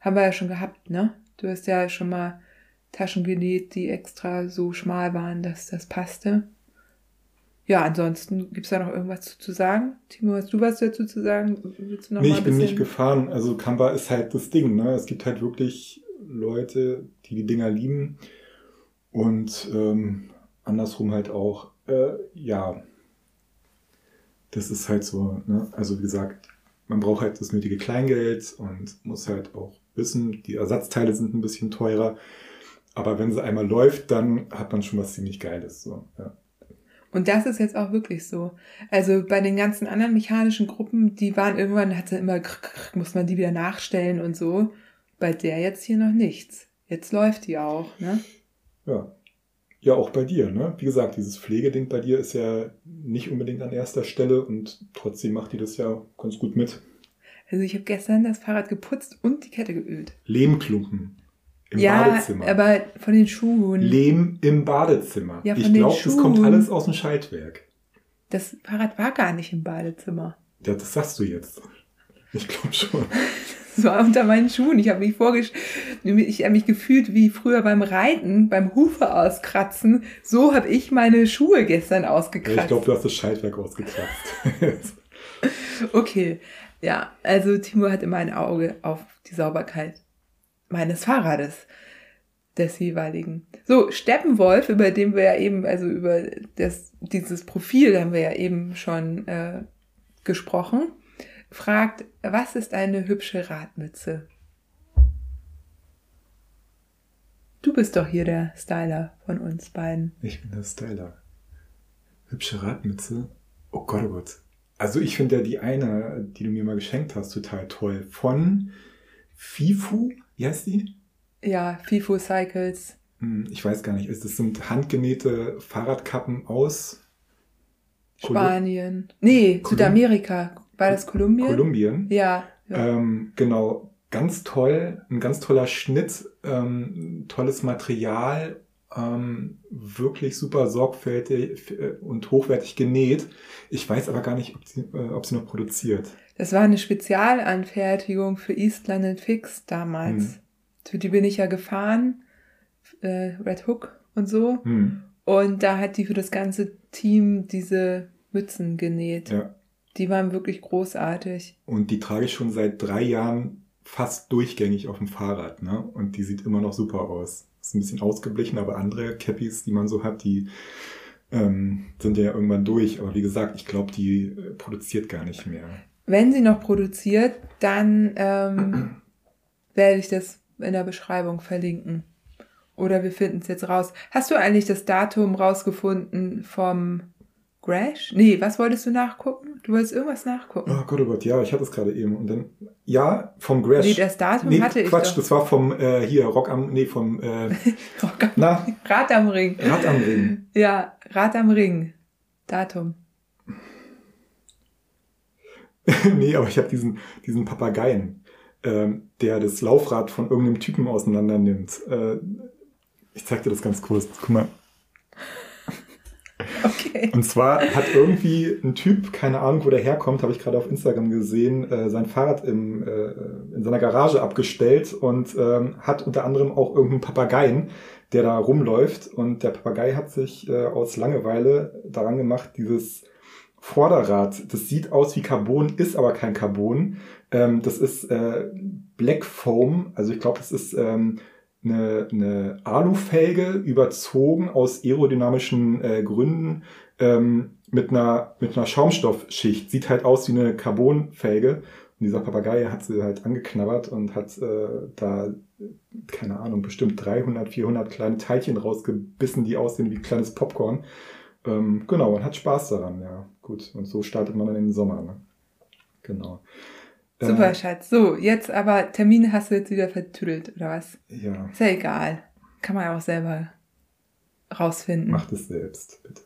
[SPEAKER 2] Haben wir ja schon gehabt, ne? Du hast ja schon mal Taschen genäht, die extra so schmal waren, dass das passte. Ja, ansonsten gibt's da noch irgendwas zu, zu sagen? Timo, hast du was dazu zu sagen? Willst du noch
[SPEAKER 3] Nee,
[SPEAKER 2] mal
[SPEAKER 3] ich
[SPEAKER 2] ein
[SPEAKER 3] bin
[SPEAKER 2] bisschen...
[SPEAKER 3] nicht gefahren. Also Canva ist halt das Ding, ne? Es gibt halt wirklich Leute, die die Dinger lieben und ähm, andersrum halt auch, äh, ja, das ist halt so, ne? Also wie gesagt, man braucht halt das nötige Kleingeld und muss halt auch wissen, die Ersatzteile sind ein bisschen teurer, aber wenn sie einmal läuft, dann hat man schon was ziemlich Geiles, so, ja.
[SPEAKER 2] Und das ist jetzt auch wirklich so. Also bei den ganzen anderen mechanischen Gruppen, die waren irgendwann, hat sie immer, muss man die wieder nachstellen und so. Bei der jetzt hier noch nichts. Jetzt läuft die auch, ne?
[SPEAKER 3] Ja. Ja, auch bei dir, ne? Wie gesagt, dieses Pflegeding bei dir ist ja nicht unbedingt an erster Stelle und trotzdem macht die das ja ganz gut mit.
[SPEAKER 2] Also ich habe gestern das Fahrrad geputzt und die Kette geölt.
[SPEAKER 3] Lehmklumpen im
[SPEAKER 2] ja,
[SPEAKER 3] Badezimmer.
[SPEAKER 2] aber von den Schuhen.
[SPEAKER 3] Lehm im Badezimmer.
[SPEAKER 2] Ja, von
[SPEAKER 3] ich
[SPEAKER 2] den
[SPEAKER 3] glaube, das kommt
[SPEAKER 2] Schuhen.
[SPEAKER 3] alles aus dem Schaltwerk.
[SPEAKER 2] Das Fahrrad war gar nicht im Badezimmer.
[SPEAKER 3] Ja, das sagst du jetzt. Ich glaube schon.
[SPEAKER 2] Das war unter meinen Schuhen. Ich habe mich vorgestellt, ich habe mich gefühlt wie früher beim Reiten, beim Hufe auskratzen. So habe ich meine Schuhe gestern
[SPEAKER 3] Ja,
[SPEAKER 2] ausgekratzt.
[SPEAKER 3] ich glaube, du hast das Schaltwerk ausgekratzt.
[SPEAKER 2] Okay, ja, also Timo hat immer ein Auge auf die Sauberkeit meines Fahrrades, des jeweiligen. So, Steppenwolf, über den wir ja eben, also über das, dieses Profil haben wir ja eben schon äh, gesprochen, fragt, was ist eine hübsche Radmütze? Du bist doch hier der Styler von uns beiden.
[SPEAKER 3] Ich bin der Styler. Hübsche Radmütze? Oh Gott, oh Gott. Also ich finde ja die eine, die du mir mal geschenkt hast, total toll. Von Fifu, wie heißt die?
[SPEAKER 2] Ja, FIFO Cycles.
[SPEAKER 3] Hm, ich weiß gar nicht. Das sind handgenähte Fahrradkappen aus
[SPEAKER 2] Spanien. Nee,
[SPEAKER 3] Kolum-
[SPEAKER 2] Südamerika. War das Kolumbien?
[SPEAKER 3] Kolumbien.
[SPEAKER 2] Ja. ja.
[SPEAKER 3] Ähm, genau, ganz toll, ein ganz toller Schnitt, ähm, tolles Material, ähm, wirklich super sorgfältig äh, und hochwertig genäht. Ich weiß aber gar nicht, ob sie, äh, ob sie noch produziert.
[SPEAKER 2] Das war eine Spezialanfertigung für East London Fix damals.
[SPEAKER 3] Hm.
[SPEAKER 2] Für die bin ich ja gefahren, äh, Red Hook und so.
[SPEAKER 3] Hm.
[SPEAKER 2] Und da hat die für das ganze Team diese Mützen genäht.
[SPEAKER 3] Ja.
[SPEAKER 2] Die waren wirklich großartig.
[SPEAKER 3] Und die trage ich schon seit drei Jahren fast durchgängig auf dem Fahrrad, ne? Und die sieht immer noch super aus. Ist ein bisschen ausgeblichen, aber andere Cappies, die man so hat, die ähm, sind ja irgendwann durch. Aber wie gesagt, ich glaube, die äh, produziert gar nicht mehr.
[SPEAKER 2] Wenn sie noch produziert, dann ähm, werde ich das in der Beschreibung verlinken. Oder wir finden es jetzt raus. Hast du eigentlich das Datum rausgefunden vom Grash? Nee, was wolltest du nachgucken? Du wolltest irgendwas nachgucken.
[SPEAKER 3] Oh Gott, oh Gott, ja, ich hatte es gerade eben. Und dann, ja, vom Grash.
[SPEAKER 2] Nee, das Datum
[SPEAKER 3] nee,
[SPEAKER 2] hatte ich
[SPEAKER 3] Quatsch,
[SPEAKER 2] doch.
[SPEAKER 3] das war vom, äh, hier, Rock am, nee, vom, äh,
[SPEAKER 2] Rock am,
[SPEAKER 3] na,
[SPEAKER 2] Rad am Ring.
[SPEAKER 3] Rad am Ring.
[SPEAKER 2] Ja, Rad am Ring. Datum.
[SPEAKER 3] Nee, aber ich habe diesen, diesen Papageien, ähm, der das Laufrad von irgendeinem Typen auseinander nimmt. Äh, ich zeig dir das ganz kurz. Guck mal.
[SPEAKER 2] Okay.
[SPEAKER 3] Und zwar hat irgendwie ein Typ, keine Ahnung, wo der herkommt, habe ich gerade auf Instagram gesehen, äh, sein Fahrrad im, äh, in seiner Garage abgestellt und ähm, hat unter anderem auch irgendeinen Papageien, der da rumläuft. Und der Papagei hat sich äh, aus Langeweile daran gemacht, dieses Vorderrad, das sieht aus wie Carbon, ist aber kein Carbon. Ähm, das ist äh, Black Foam, also ich glaube, das ist ähm, eine, eine Alufelge überzogen aus aerodynamischen äh, Gründen ähm, mit einer mit einer Schaumstoffschicht. Sieht halt aus wie eine Carbonfelge. Und dieser Papagei hat sie halt angeknabbert und hat äh, da, keine Ahnung, bestimmt dreihundert, vierhundert kleine Teilchen rausgebissen, die aussehen wie kleines Popcorn. Ähm, genau, und hat Spaß daran, ja. Gut, und so startet man dann in den Sommer, ne? Genau.
[SPEAKER 2] Super,
[SPEAKER 3] Äh,
[SPEAKER 2] Schatz. So, jetzt aber, Termine hast du jetzt wieder vertüdelt, oder was?
[SPEAKER 3] Ja,
[SPEAKER 2] Ist ja egal. Kann man ja auch selber rausfinden.
[SPEAKER 3] macht es selbst, bitte.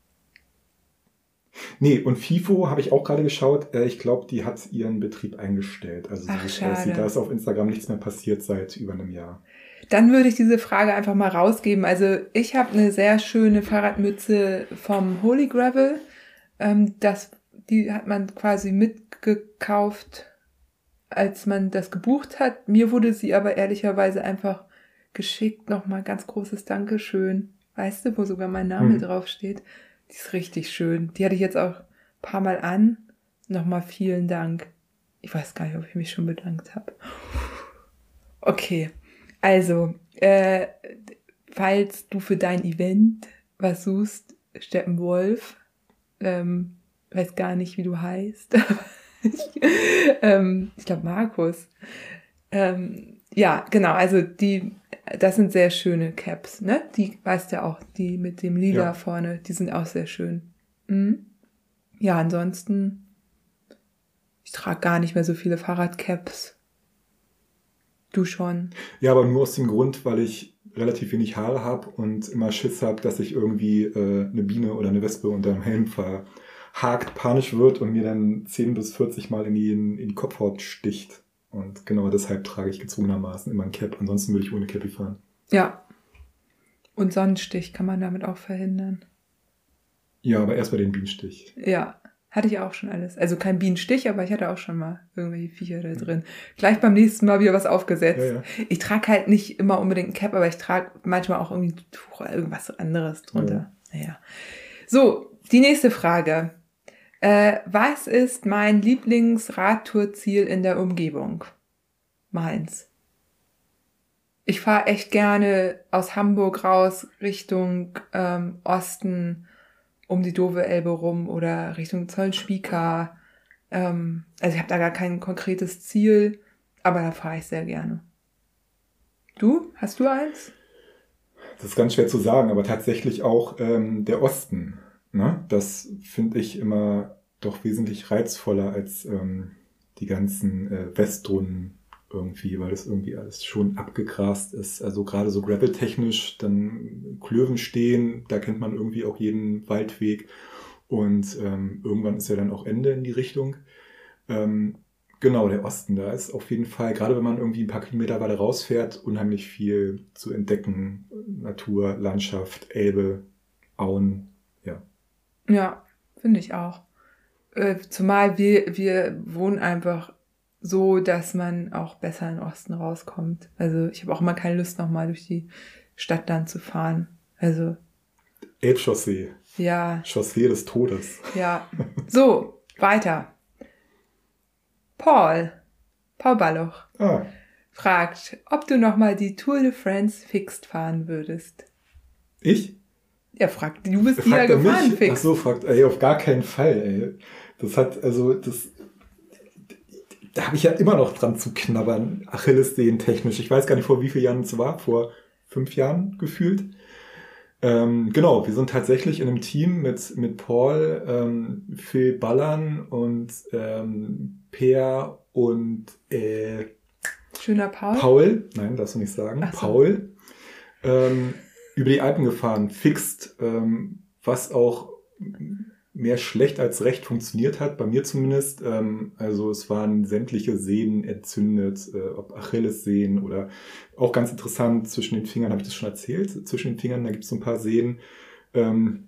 [SPEAKER 3] Nee, und FIFO habe ich auch gerade geschaut. Äh, ich glaube, die hat ihren Betrieb eingestellt. Also, so
[SPEAKER 2] Ach,
[SPEAKER 3] wie es
[SPEAKER 2] schade.
[SPEAKER 3] aussieht, da ist auf Instagram nichts mehr passiert seit über einem Jahr.
[SPEAKER 2] Dann würde ich diese Frage einfach mal rausgeben. Also ich habe eine sehr schöne Fahrradmütze vom Holy Gravel. Ähm, das, die hat man quasi mitgekauft als man das gebucht hat. Mir wurde sie aber ehrlicherweise einfach geschickt. Nochmal ganz großes Dankeschön. Weißt du, wo sogar mein Name
[SPEAKER 3] Mhm.
[SPEAKER 2] draufsteht? Die ist richtig schön. Die hatte ich jetzt auch ein paar Mal an. Nochmal vielen Dank. Ich weiß gar nicht, ob ich mich schon bedankt habe. Okay, also, äh, falls du für dein Event was suchst, Steppenwolf, ähm, weiß gar nicht, wie du heißt. ich ähm, ich glaube Markus. Ähm, ja, genau, also die, das sind sehr schöne Caps, ne? Die weißt ja auch, die mit dem Lila
[SPEAKER 3] Ja.
[SPEAKER 2] vorne, die sind auch sehr schön. Mhm. Ja, ansonsten, ich trage gar nicht mehr so viele Fahrradcaps. Du schon.
[SPEAKER 3] Ja, aber nur aus dem Grund, weil ich relativ wenig Haare habe und immer Schiss habe, dass sich irgendwie äh, eine Biene oder eine Wespe unter dem Helm verhakt, panisch wird und mir dann zehn bis vierzig Mal in die, in die Kopfhaut sticht. Und genau deshalb trage ich gezwungenermaßen immer ein Cap. Ansonsten würde ich ohne Cappy fahren.
[SPEAKER 2] Ja. Und Sonnenstich kann man damit auch verhindern.
[SPEAKER 3] Ja, aber erst bei den Bienenstich.
[SPEAKER 2] Ja, hatte ich auch schon alles. Also kein Bienenstich, aber ich hatte auch schon mal irgendwelche Viecher da drin. Gleich beim nächsten Mal wieder was aufgesetzt.
[SPEAKER 3] Ja, ja.
[SPEAKER 2] Ich trage halt nicht immer unbedingt ein Cap, aber ich trage manchmal auch irgendwie ein Tuch oder irgendwas anderes drunter. Naja. So, die nächste Frage. Äh, was ist mein Lieblingsradtourziel in der Umgebung? Meins. Ich fahre echt gerne aus Hamburg raus Richtung ähm, Osten, um die Dove Elbe rum oder Richtung Zollnspießka. Ähm, also ich habe da gar kein konkretes Ziel, aber da fahre ich sehr gerne. Du? Hast du eins?
[SPEAKER 3] Das ist ganz schwer zu sagen, aber tatsächlich auch ähm, der Osten. Ne? Das finde ich immer doch wesentlich reizvoller als ähm, die ganzen äh, Westrunden irgendwie, weil das irgendwie alles schon abgegrast ist. Also gerade so graveltechnisch, dann Klöven stehen, da kennt man irgendwie auch jeden Waldweg und ähm, irgendwann ist ja dann auch Ende in die Richtung. Ähm, genau, der Osten, da ist auf jeden Fall, gerade wenn man irgendwie ein paar Kilometer weiter rausfährt, unheimlich viel zu entdecken. Natur, Landschaft, Elbe, Auen, ja.
[SPEAKER 2] Ja, finde ich auch. Äh, zumal wir, wir wohnen einfach so, dass man auch besser in den Osten rauskommt. Also ich habe auch immer keine Lust, nochmal durch die Stadt dann zu fahren. Also
[SPEAKER 3] Elbchaussee,
[SPEAKER 2] ja,
[SPEAKER 3] Chaussee des Todes.
[SPEAKER 2] ja. So, weiter. Paul, Paul Balloch,
[SPEAKER 3] Ah,
[SPEAKER 2] fragt, ob du nochmal die Tour de France fixed fahren würdest.
[SPEAKER 3] ich?
[SPEAKER 2] Er fragt, du bist die ja
[SPEAKER 3] Fragt er
[SPEAKER 2] gefahren
[SPEAKER 3] mich? Ach
[SPEAKER 2] fixed.
[SPEAKER 3] so, fragt, ey, auf gar keinen Fall, ey. Das hat, also, das, da habe ich ja immer noch dran zu knabbern, Achillessehnen technisch. Ich weiß gar nicht, vor wie vielen Jahren es war, vor fünf Jahren gefühlt. Ähm, genau, wir sind tatsächlich in einem Team mit, mit Paul, ähm, Phil Ballern und ähm, Per und äh,
[SPEAKER 2] Schöner Paul.
[SPEAKER 3] Paul, nein, darfst du nicht sagen,
[SPEAKER 2] Ach so.
[SPEAKER 3] Paul, ähm, über die Alpen gefahren, fixed, ähm, was auch mehr schlecht als recht funktioniert hat, bei mir zumindest. Ähm, also es waren sämtliche Sehnen entzündet, äh, ob Achillessehnen oder auch ganz interessant, zwischen den Fingern, habe ich das schon erzählt, zwischen den Fingern, da gibt es so ein paar Sehnen. Ähm,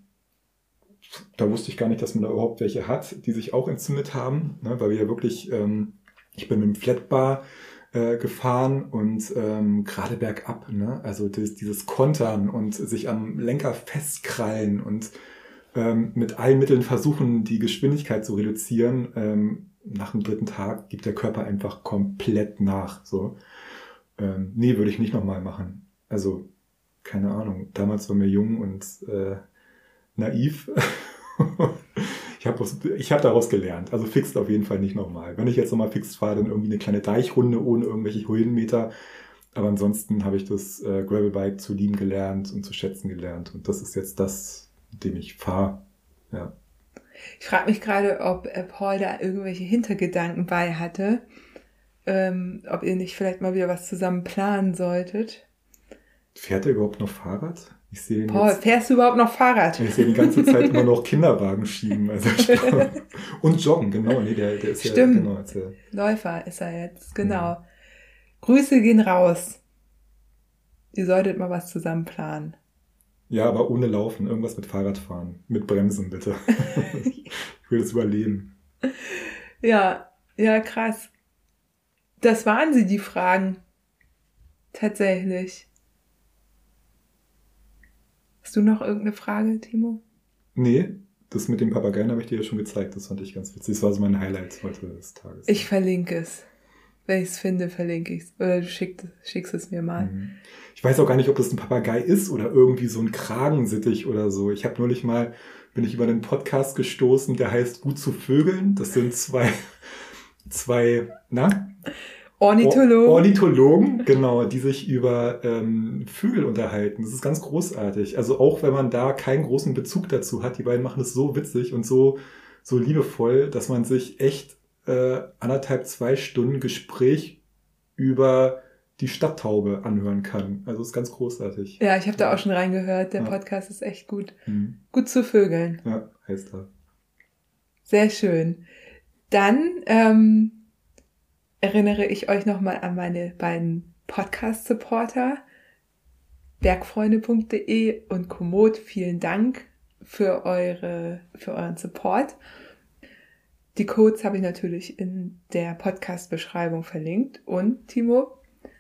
[SPEAKER 3] da wusste ich gar nicht, dass man da überhaupt welche hat, die sich auch entzündet haben, ne, weil wir ja wirklich, ähm, ich bin mit dem Flatbar äh, gefahren und ähm, gerade bergab, ne, also das, dieses Kontern und sich am Lenker festkrallen und ähm, mit allen Mitteln versuchen, die Geschwindigkeit zu reduzieren. Ähm, nach dem dritten Tag gibt der Körper einfach komplett nach. So, ähm, nee, würde ich nicht nochmal machen. Also, keine Ahnung. Damals waren wir jung und äh, naiv. ich habe ich hab daraus gelernt. Also fixed auf jeden Fall nicht nochmal. Wenn ich jetzt nochmal fixed fahre, dann irgendwie eine kleine Deichrunde ohne irgendwelche Höhenmeter. Aber ansonsten habe ich das äh, Gravelbike zu lieben gelernt und zu schätzen gelernt. Und das ist jetzt das, mit dem ich fahre. Ja.
[SPEAKER 2] Ich frage mich gerade, ob äh, Paul da irgendwelche Hintergedanken bei hatte. Ähm, ob ihr nicht vielleicht mal wieder was zusammen planen solltet.
[SPEAKER 3] Fährt er überhaupt noch Fahrrad? Ich sehe ihn
[SPEAKER 2] Paul,
[SPEAKER 3] jetzt,
[SPEAKER 2] fährst du überhaupt noch Fahrrad?
[SPEAKER 3] ich sehe die ganze Zeit immer noch Kinderwagen schieben. Also ich glaub, und joggen, genau. Nee, der, der ist
[SPEAKER 2] Stimmt.
[SPEAKER 3] ja genau. Jetzt, ja.
[SPEAKER 2] Läufer ist er jetzt, genau. Grüße gehen raus. Ihr solltet mal was zusammen planen.
[SPEAKER 3] Ja, aber ohne Laufen. Irgendwas mit Fahrradfahren. Mit Bremsen, bitte. Ich will das überleben.
[SPEAKER 2] Ja, ja, krass. Das waren sie, die Fragen. Tatsächlich. Hast du noch irgendeine Frage, Timo?
[SPEAKER 3] Nee, das mit dem Papageien habe ich dir ja schon gezeigt. Das fand ich ganz witzig. Das war so mein Highlight heute des Tages.
[SPEAKER 2] Ich verlinke es. Wenn ich es finde, verlinke ich es. Oder du schickst, schickst es mir mal.
[SPEAKER 3] Ich weiß auch gar nicht, ob das ein Papagei ist oder irgendwie so ein Kragensittich oder so. Ich habe neulich mal, bin ich über einen Podcast gestoßen, der heißt Gut zu Vögeln. Das sind zwei, zwei, na?
[SPEAKER 2] Ornithologen.
[SPEAKER 3] Ornithologen, genau, die sich über ähm, Vögel unterhalten. Das ist ganz großartig. Also auch wenn man da keinen großen Bezug dazu hat, die beiden machen es so witzig und so, so liebevoll, dass man sich echt äh, anderthalb, zwei Stunden Gespräch über die Stadttaube anhören kann. Also ist ganz großartig.
[SPEAKER 2] Ja, ich habe da auch schon reingehört. Der
[SPEAKER 3] ja.
[SPEAKER 2] Podcast ist echt gut.
[SPEAKER 3] Mhm.
[SPEAKER 2] Gut zu Vögeln.
[SPEAKER 3] Ja, heißt er.
[SPEAKER 2] Sehr schön. Dann ähm, erinnere ich euch nochmal an meine beiden Podcast-Supporter, bergfreunde punkt de und Komoot. Vielen Dank für, eure, für euren Support. Die Codes habe ich natürlich in der Podcast-Beschreibung verlinkt. Und Timo,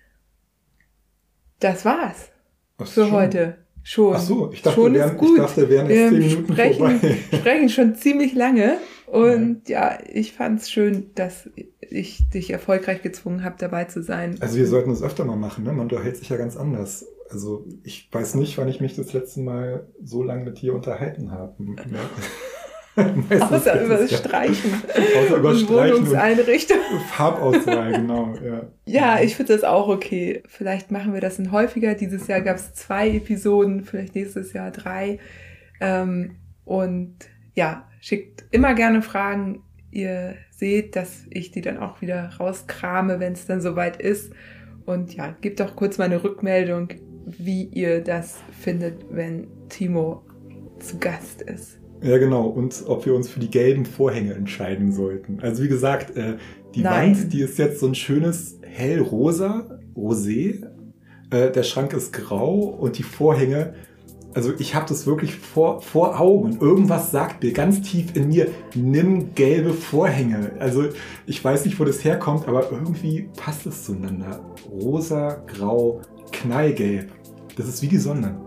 [SPEAKER 2] das war's
[SPEAKER 3] Ach,
[SPEAKER 2] für
[SPEAKER 3] schon.
[SPEAKER 2] heute. Schon.
[SPEAKER 3] Ach so, ich dachte,
[SPEAKER 2] schon
[SPEAKER 3] wir wären,
[SPEAKER 2] ist gut.
[SPEAKER 3] ich dachte, wir wären jetzt zehn
[SPEAKER 2] Wir
[SPEAKER 3] Minuten
[SPEAKER 2] sprechen,
[SPEAKER 3] vorbei.
[SPEAKER 2] sprechen schon ziemlich lange. Und ja, ja ich fand's schön, dass ich dich erfolgreich gezwungen habe, dabei zu sein.
[SPEAKER 3] Also wir sollten das öfter mal machen, ne? Man unterhält sich ja ganz anders. Also ich weiß nicht, wann ich mich das letzte Mal so lange mit dir unterhalten habe. Ne?
[SPEAKER 2] Außer über das Streichen.
[SPEAKER 3] Außer über
[SPEAKER 2] und
[SPEAKER 3] Streichen
[SPEAKER 2] Wohnungseinrichtung.
[SPEAKER 3] und Farbauswahl, genau. Ja,
[SPEAKER 2] ja ich finde das auch okay. Vielleicht machen wir das dann häufiger. Dieses Jahr gab es zwei Episoden, vielleicht nächstes Jahr drei. Ähm, und ja, schickt immer gerne Fragen. Ihr seht, dass ich die dann auch wieder rauskrame, wenn es dann soweit ist. Und ja, gebt doch kurz mal eine Rückmeldung, wie ihr das findet, wenn Timo zu Gast ist.
[SPEAKER 3] Ja, genau. Und ob wir uns für die gelben Vorhänge entscheiden sollten. Also wie gesagt, äh, die
[SPEAKER 2] Nein.
[SPEAKER 3] Wand, die ist jetzt so ein schönes hellrosa, rosé. Äh, der Schrank ist grau und die Vorhänge, also ich habe das wirklich vor, vor Augen. Irgendwas sagt mir ganz tief in mir, nimm gelbe Vorhänge. Also ich weiß nicht, wo das herkommt, aber irgendwie passt es zueinander. Rosa, grau, knallgelb. Das ist wie die Sonne.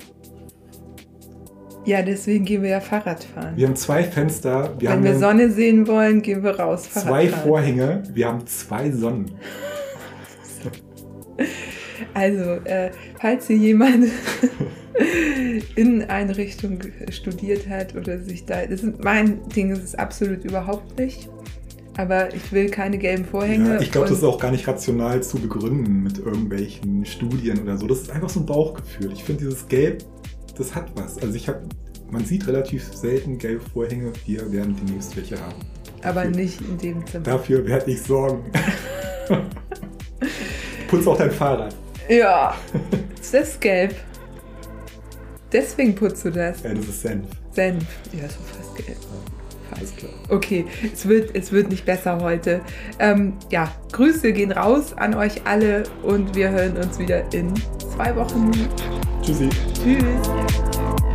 [SPEAKER 2] Ja, deswegen gehen wir ja Fahrrad fahren.
[SPEAKER 3] Wir haben zwei Fenster. Wir
[SPEAKER 2] Wenn
[SPEAKER 3] haben
[SPEAKER 2] wir
[SPEAKER 3] einen-
[SPEAKER 2] Sonne sehen wollen, gehen wir raus. Fahrrad
[SPEAKER 3] Zwei
[SPEAKER 2] fahren.
[SPEAKER 3] Vorhänge, wir haben zwei Sonnen.
[SPEAKER 2] Also, äh, falls hier jemand Inneneinrichtung studiert hat oder sich da... Das ist mein Ding, das ist absolut überhaupt nicht. Aber ich will keine gelben Vorhänge.
[SPEAKER 3] Ja, ich glaube,
[SPEAKER 2] und-
[SPEAKER 3] das ist auch gar nicht rational zu begründen mit irgendwelchen Studien oder so. Das ist einfach so ein Bauchgefühl. Ich finde, dieses Gelb, das hat was. Also ich habe, man sieht relativ selten gelbe Vorhänge. Wir werden demnächst welche haben.
[SPEAKER 2] aber
[SPEAKER 3] Dafür-
[SPEAKER 2] nicht in dem Zimmer.
[SPEAKER 3] Dafür werde ich sorgen. Putz auch dein Fahrrad.
[SPEAKER 2] Ja, ist das gelb? Deswegen putzt du das.
[SPEAKER 3] Ja, das ist Senf.
[SPEAKER 2] Senf. Ja, so fast gelb.
[SPEAKER 3] Alles klar.
[SPEAKER 2] Okay, es wird, es wird nicht besser heute. Ähm, ja, Grüße gehen raus an euch alle und wir hören uns wieder in zwei Wochen.
[SPEAKER 3] Tschüssi.
[SPEAKER 2] Tschüss.